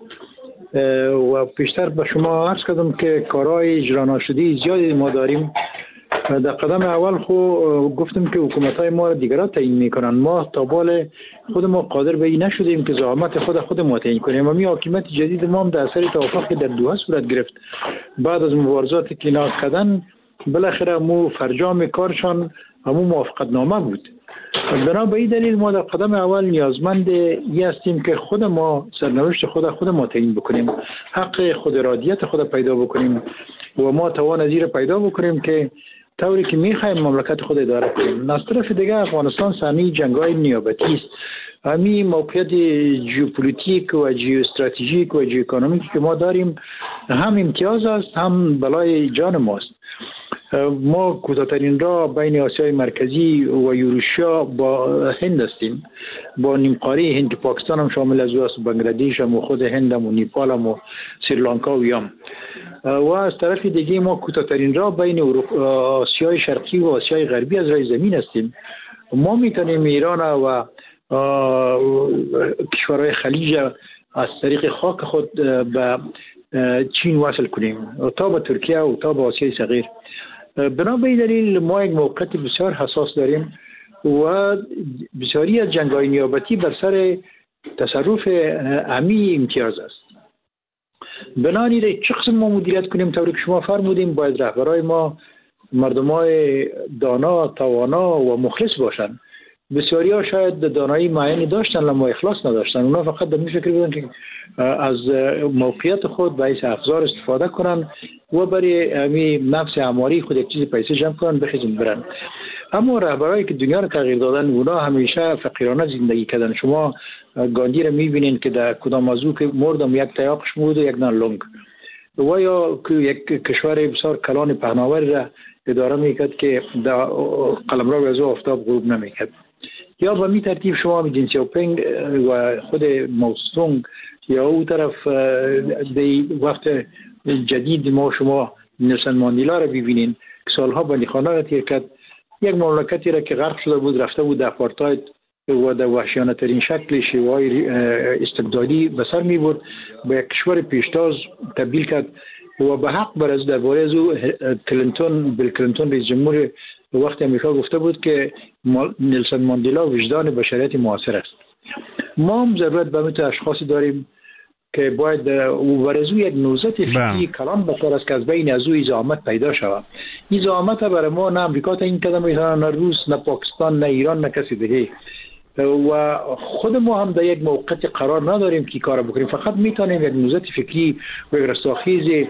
و پیشتر به شما عرض کردم که کارهای اجرا نشده زیادی ما داریم. در قدم اول گفتم که حکومت‌های ما را دیگران تعیین میکنن. ما تا بال خود ما قادر به این نشدیم که زعامت خود ما تعیین کنیم. و می حکومت جدید ما هم در اثر توافق که در دوحه صورت گرفت بعد از مبارزات که اینا کردن، بالاخره مو فرجام کارشان همون موافقت نامه بود. بنا به این دلیل ما در قدم اول نیازمند این هستیم که خود ما سرنوشت خود ما تعیین بکنیم، حق خود ارادیت خود پیدا بکنیم و ما توان از این پیدا بکنیم که طوری که میخوایم مملکت خود اداره کنیم. از طرف دیگه افغانستان صحنه جنگ‌های نیابتی است. همین موقعیت ژئوپلیتیک و ژئواستراتژیک و ژئواکونومیکی که ما داریم هم امتیاز است، هم بلای جان ماست. ما کوتاه‌ترین راه بین آسیای مرکزی و یوروشیا با هند هستیم، با نیمقاره هند، پاکستان هم شامل از او است، بنگلادش هم و خود هند هم و نیپال هم و سریلانکا و یام. و از طرف دیگه ما کوتاه‌ترین راه بین آسیای شرقی و آسیای غربی از راه زمین هستیم. ما میتونیم ایران و کشورهای خلیج از طریق خاک خود به چین وصل کنیم تا به ترکیه و تا به آسیای صغیر. بنا به این دلیل ما یک موقعیت بسیار حساس داریم و بسیاری از جنگ‌های نیابتی بر سر تصرف امی امتیاز است. بنابراین چه قسم ما مدیریت کنیم؟ طوری که شما فرمودیم باید رهبرای ما مردمای دانا، توانا و مخلص باشند. بسیاری ها شاید دانایی معینی داشتن اما اخلاص نداشتن. اونا فقط به این فکر بودن که از موقعیت خود باعث افزار استفاده کنن و برای همین نفس اعماری خود یک چیز پیسه جمع کنن بخیزن برن. اما رهبرایی که دنیا رو تغییر دادن اونا همیشه فقیرانه زندگی کردن. شما گاندی رو میبینین که در کدام موضوع که مردم یک تیاقش بود و یک نانلونگ، و یا که یک کشور بسیار کلان پهناور را اداره میکرد که در قلمرو از آفتاب غروب نمیکرد. یا به می ترتیب شما می جنسی اوپنگ و خود موسونگ یا او طرف دی وقت جدید ما شما نلسون ماندیلا را ببینین که سالها بندیخانه را تیر کرد، یک مملکتی را که غرق شده بود رفته بود در آپارتاید و در وحشیانه ترین شکل شیوهای استبدادی به سر می برد، به یک کشور پیشتاز تبدیل کرد و به حق بر از درباره از او بیل کلینتون رئیس جمهور وقت امریکا گفته بود که نلسون ماندیلا وجدان بشریت معاصر است. ما هم ضرورت به مثل اشخاصی داریم که باید ورزو یک نوزت فکری کلان بکار است که از بین از او زعامت پیدا شود. این زعامت برای ما نه امریکا تا این قدم میتونه، نه روس، نه پاکستان، نه ایران، نه کسی دیگه. و خود ما هم در یک موقعیت قرار نداریم که کار بکنیم. فقط میتونیم یک نوزت فکری و رستاخیز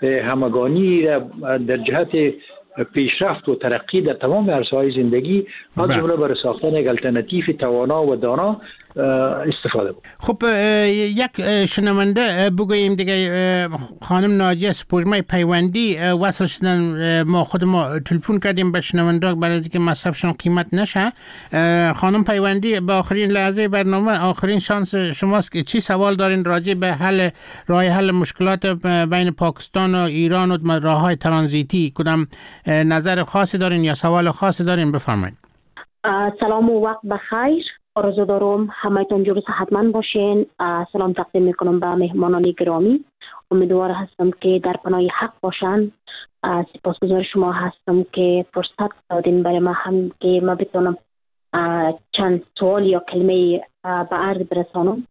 همگانی در جهت پیشرفت و ترقی در تمام عرصه‌های زندگی از جمله برای ساختن یک آلترناتیو توانا و دانا استفاده بود. خب یک شنونده بگوییم دیگه، خانم ناجیه سپوږمۍ پیوندی وصل شدن، ما خود ما تلفن کردیم به شنونده برای اینکه مصرفشون قیمت نشه. خانم پیوندی به آخرین لحظه برنامه، آخرین شانس شماست که چی سوال دارین راجع به راه حل مشکلات بین پاکستان و ایران و راههای ترانزیتی؟ کدام نظر خاصی دارین یا سوال خاصی دارین؟ بفرمایید. سلام و وقت بخیر. آرزو دارم همه‌تون جور صحتمند باشین. سلام تقدیم میکنم به مهمانان گرامی. امیدوار هستم که در پناه حق باشن. سپاسگزار شما هستم که فرصت دادین برای ما هم که ما بتونم چند سوال یا کلمه به عرض برسانم.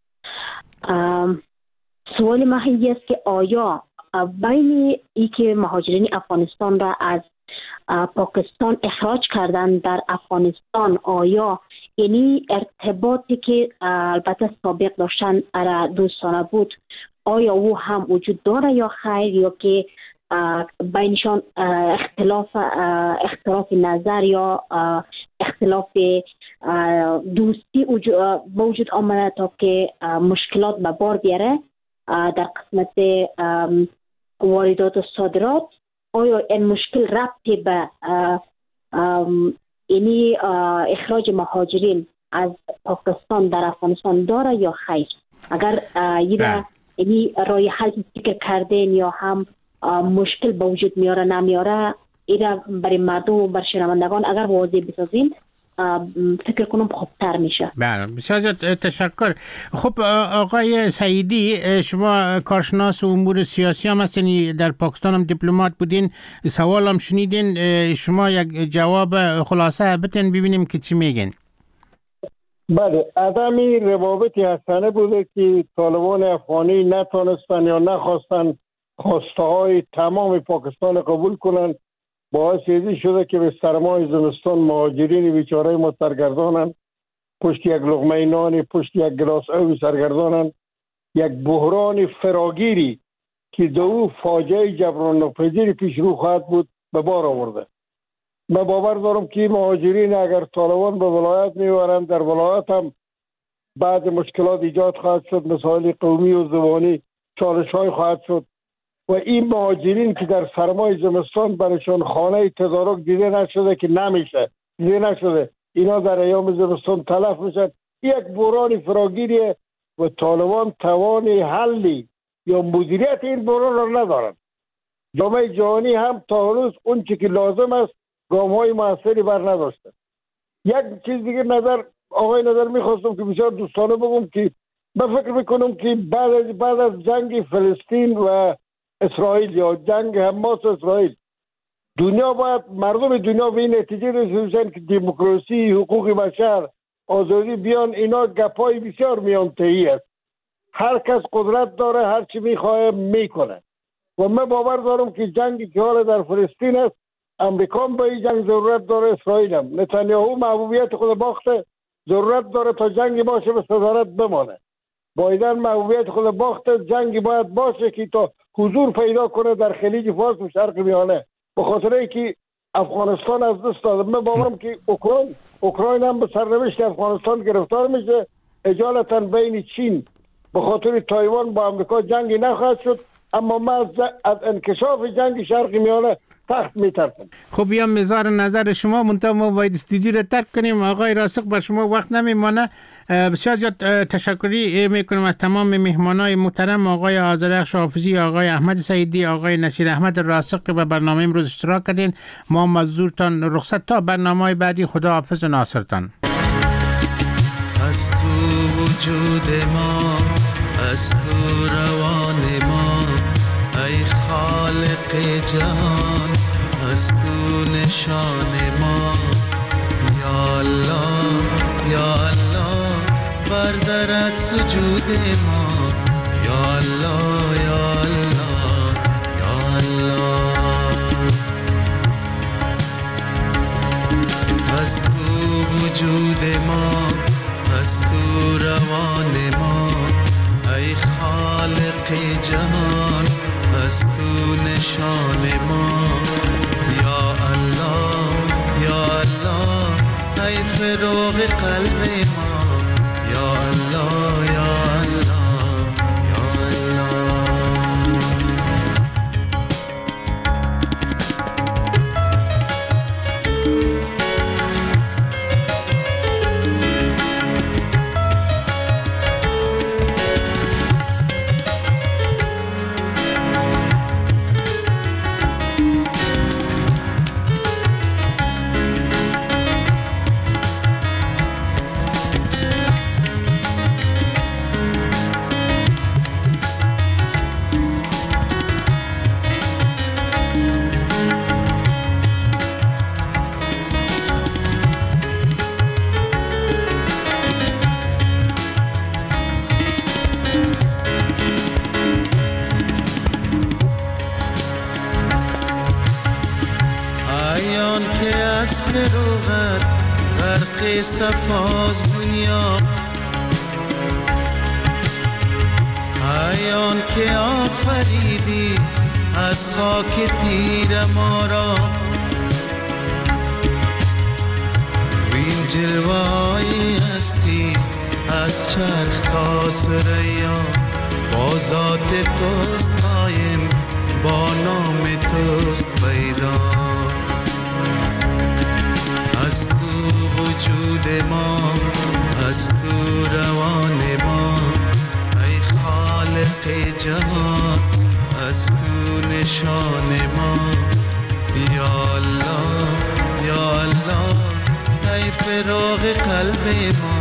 سوال ما این است که آیا بین ای که مهاجرین افغانستان را از پاکستان اخراج کردن در افغانستان، آیا یعنی ارتباطی که البته سابق داشتن دوستانه بود، آیا او هم وجود داره یا خیر، یا که بینشان اختلاف نظر یا اختلاف دوستی وجود آمده تا که مشکلات به بار بیاره در قسمت واردات و صادرات؟ آیا این مشکل ربطی به یعنی اخراج مهاجرین از پاکستان در افغانستان داره یا خیر؟ اگر یعنی رای حل فکر کردین یا هم مشکل به وجود میاره نمیاره، اینا برای مردم و برای شنوندگان اگر واضح بسازین فکر کنم خوبتر میشه. بله، بسیار تشکر. خب آقای سعیدی، شما کارشناس امور سیاسی هم هستین، در پاکستان هم دیپلمات بودین، سوال هم شنیدین، شما یک جواب خلاصه بتین ببینیم که چی میگین. بله، عدمی روابطی هستنه بوده که طالبان افغانی نتونستن یا نخواستن خواسته های تمام پاکستان قبول کنن، باعث این شده که به سرمای زمستان مهاجرین بیچاره ما سرگردانن، پشت یک لقمه نان، پشت یک گلاس آب سرگردانن. یک بحران فراگیری که دو فاجعه جبران ناپذیر پیش رو خواهد بود به بار آورده. من باور دارم که مهاجرین اگر طالبان به ولایت میورن، در ولایت هم بعد مشکلات ایجاد خواهد شد، مسائل قومی و زبانی چالش های خواهد شد و این مهاجرین که در سرمای زمستان برشان خانه تدارک دیده نشده که نمیشه، دیده نشده، اینا در ایام زمستان تلف میشن. یک بحران فراگیریه و طالبان توان حلی یا مدیریت این بحران را ندارن. جامعه جهانی هم تا هنوز اون چی که لازم است گام‌های موثری بر نداشته. یک چیز دیگه آقای نظر میخواستم که بسیار دوستانه بگم که من فکر میکنم که بعد از جنگ فلسطین و اسرائیل یا جنگ حماس و اسرائیل، مردم دنیا به این نتیجه رسیدن که دموکراسی، حقوق بشر، آزادی بیان، اینا گپای بسیار میانتهی است. هر کس قدرت داره، هر چی میخواه میکنه و من باور دارم که جنگی که حالا در فلسطین است، امریکا به این جنگ ضرورت داره، اسرائیل هم. نتانیاهو محبوبیت خود باخته، ضرورت داره تا جنگی باشه به صدارت بمانه. بایدن محبوبیت خود باخته، جنگی باید باشه که تا حضور پیدا کنه در خلیج فارس و شرق میانه. به خاطر اینکه افغانستان از دست داده. من باورم که اوکراین هم به سرنوشت افغانستان گرفتار میشه. اجالتا بین چین به خاطر تایوان با امریکا جنگی نخواهد شد، اما من از انکشاف جنگ شرق میانه سخت میترسم. خب یا مزار نظر شما، منتها ما باید استودیو رو ترک کنیم. آقای راسخ، بر شما وقت نمیمانه. بسیار زیاد تشکری میکنم از تمام مهمانای محترم، آقای آذرخش حافظی، آقای احمد سعیدی، آقای نصیر احمد راسخ که به برنامه امروز اشتراک کردین. ما مزدورتان رخصت تا برنامه بعدی. خدا حافظ و ناصرتان. از تو وجود ما، از تو روان ما، ای خالق جهان، از تو نشان ما. یا الله یا الله، بردارد سجود ما. یا الله یا الله یا الله. از تو وجود ما، از تو روان ما، ای خالق جهان، از تو نشان ما. یا الله یا الله، ای فراغ قلب ما. یا الله یا الله یا الله. فراغت غرق صفاز دنیا. ایان که آفریدی از خاک تیر ما را، وین جلوه‌ای هستی از چرخ تا ثریا. با ذات توست قایم، با نام توست پیدا. از تو وجود ما، از تو روان ما، ای خالق جهان از تو نشان ما. یا الله یا الله ای فراق قلب ما.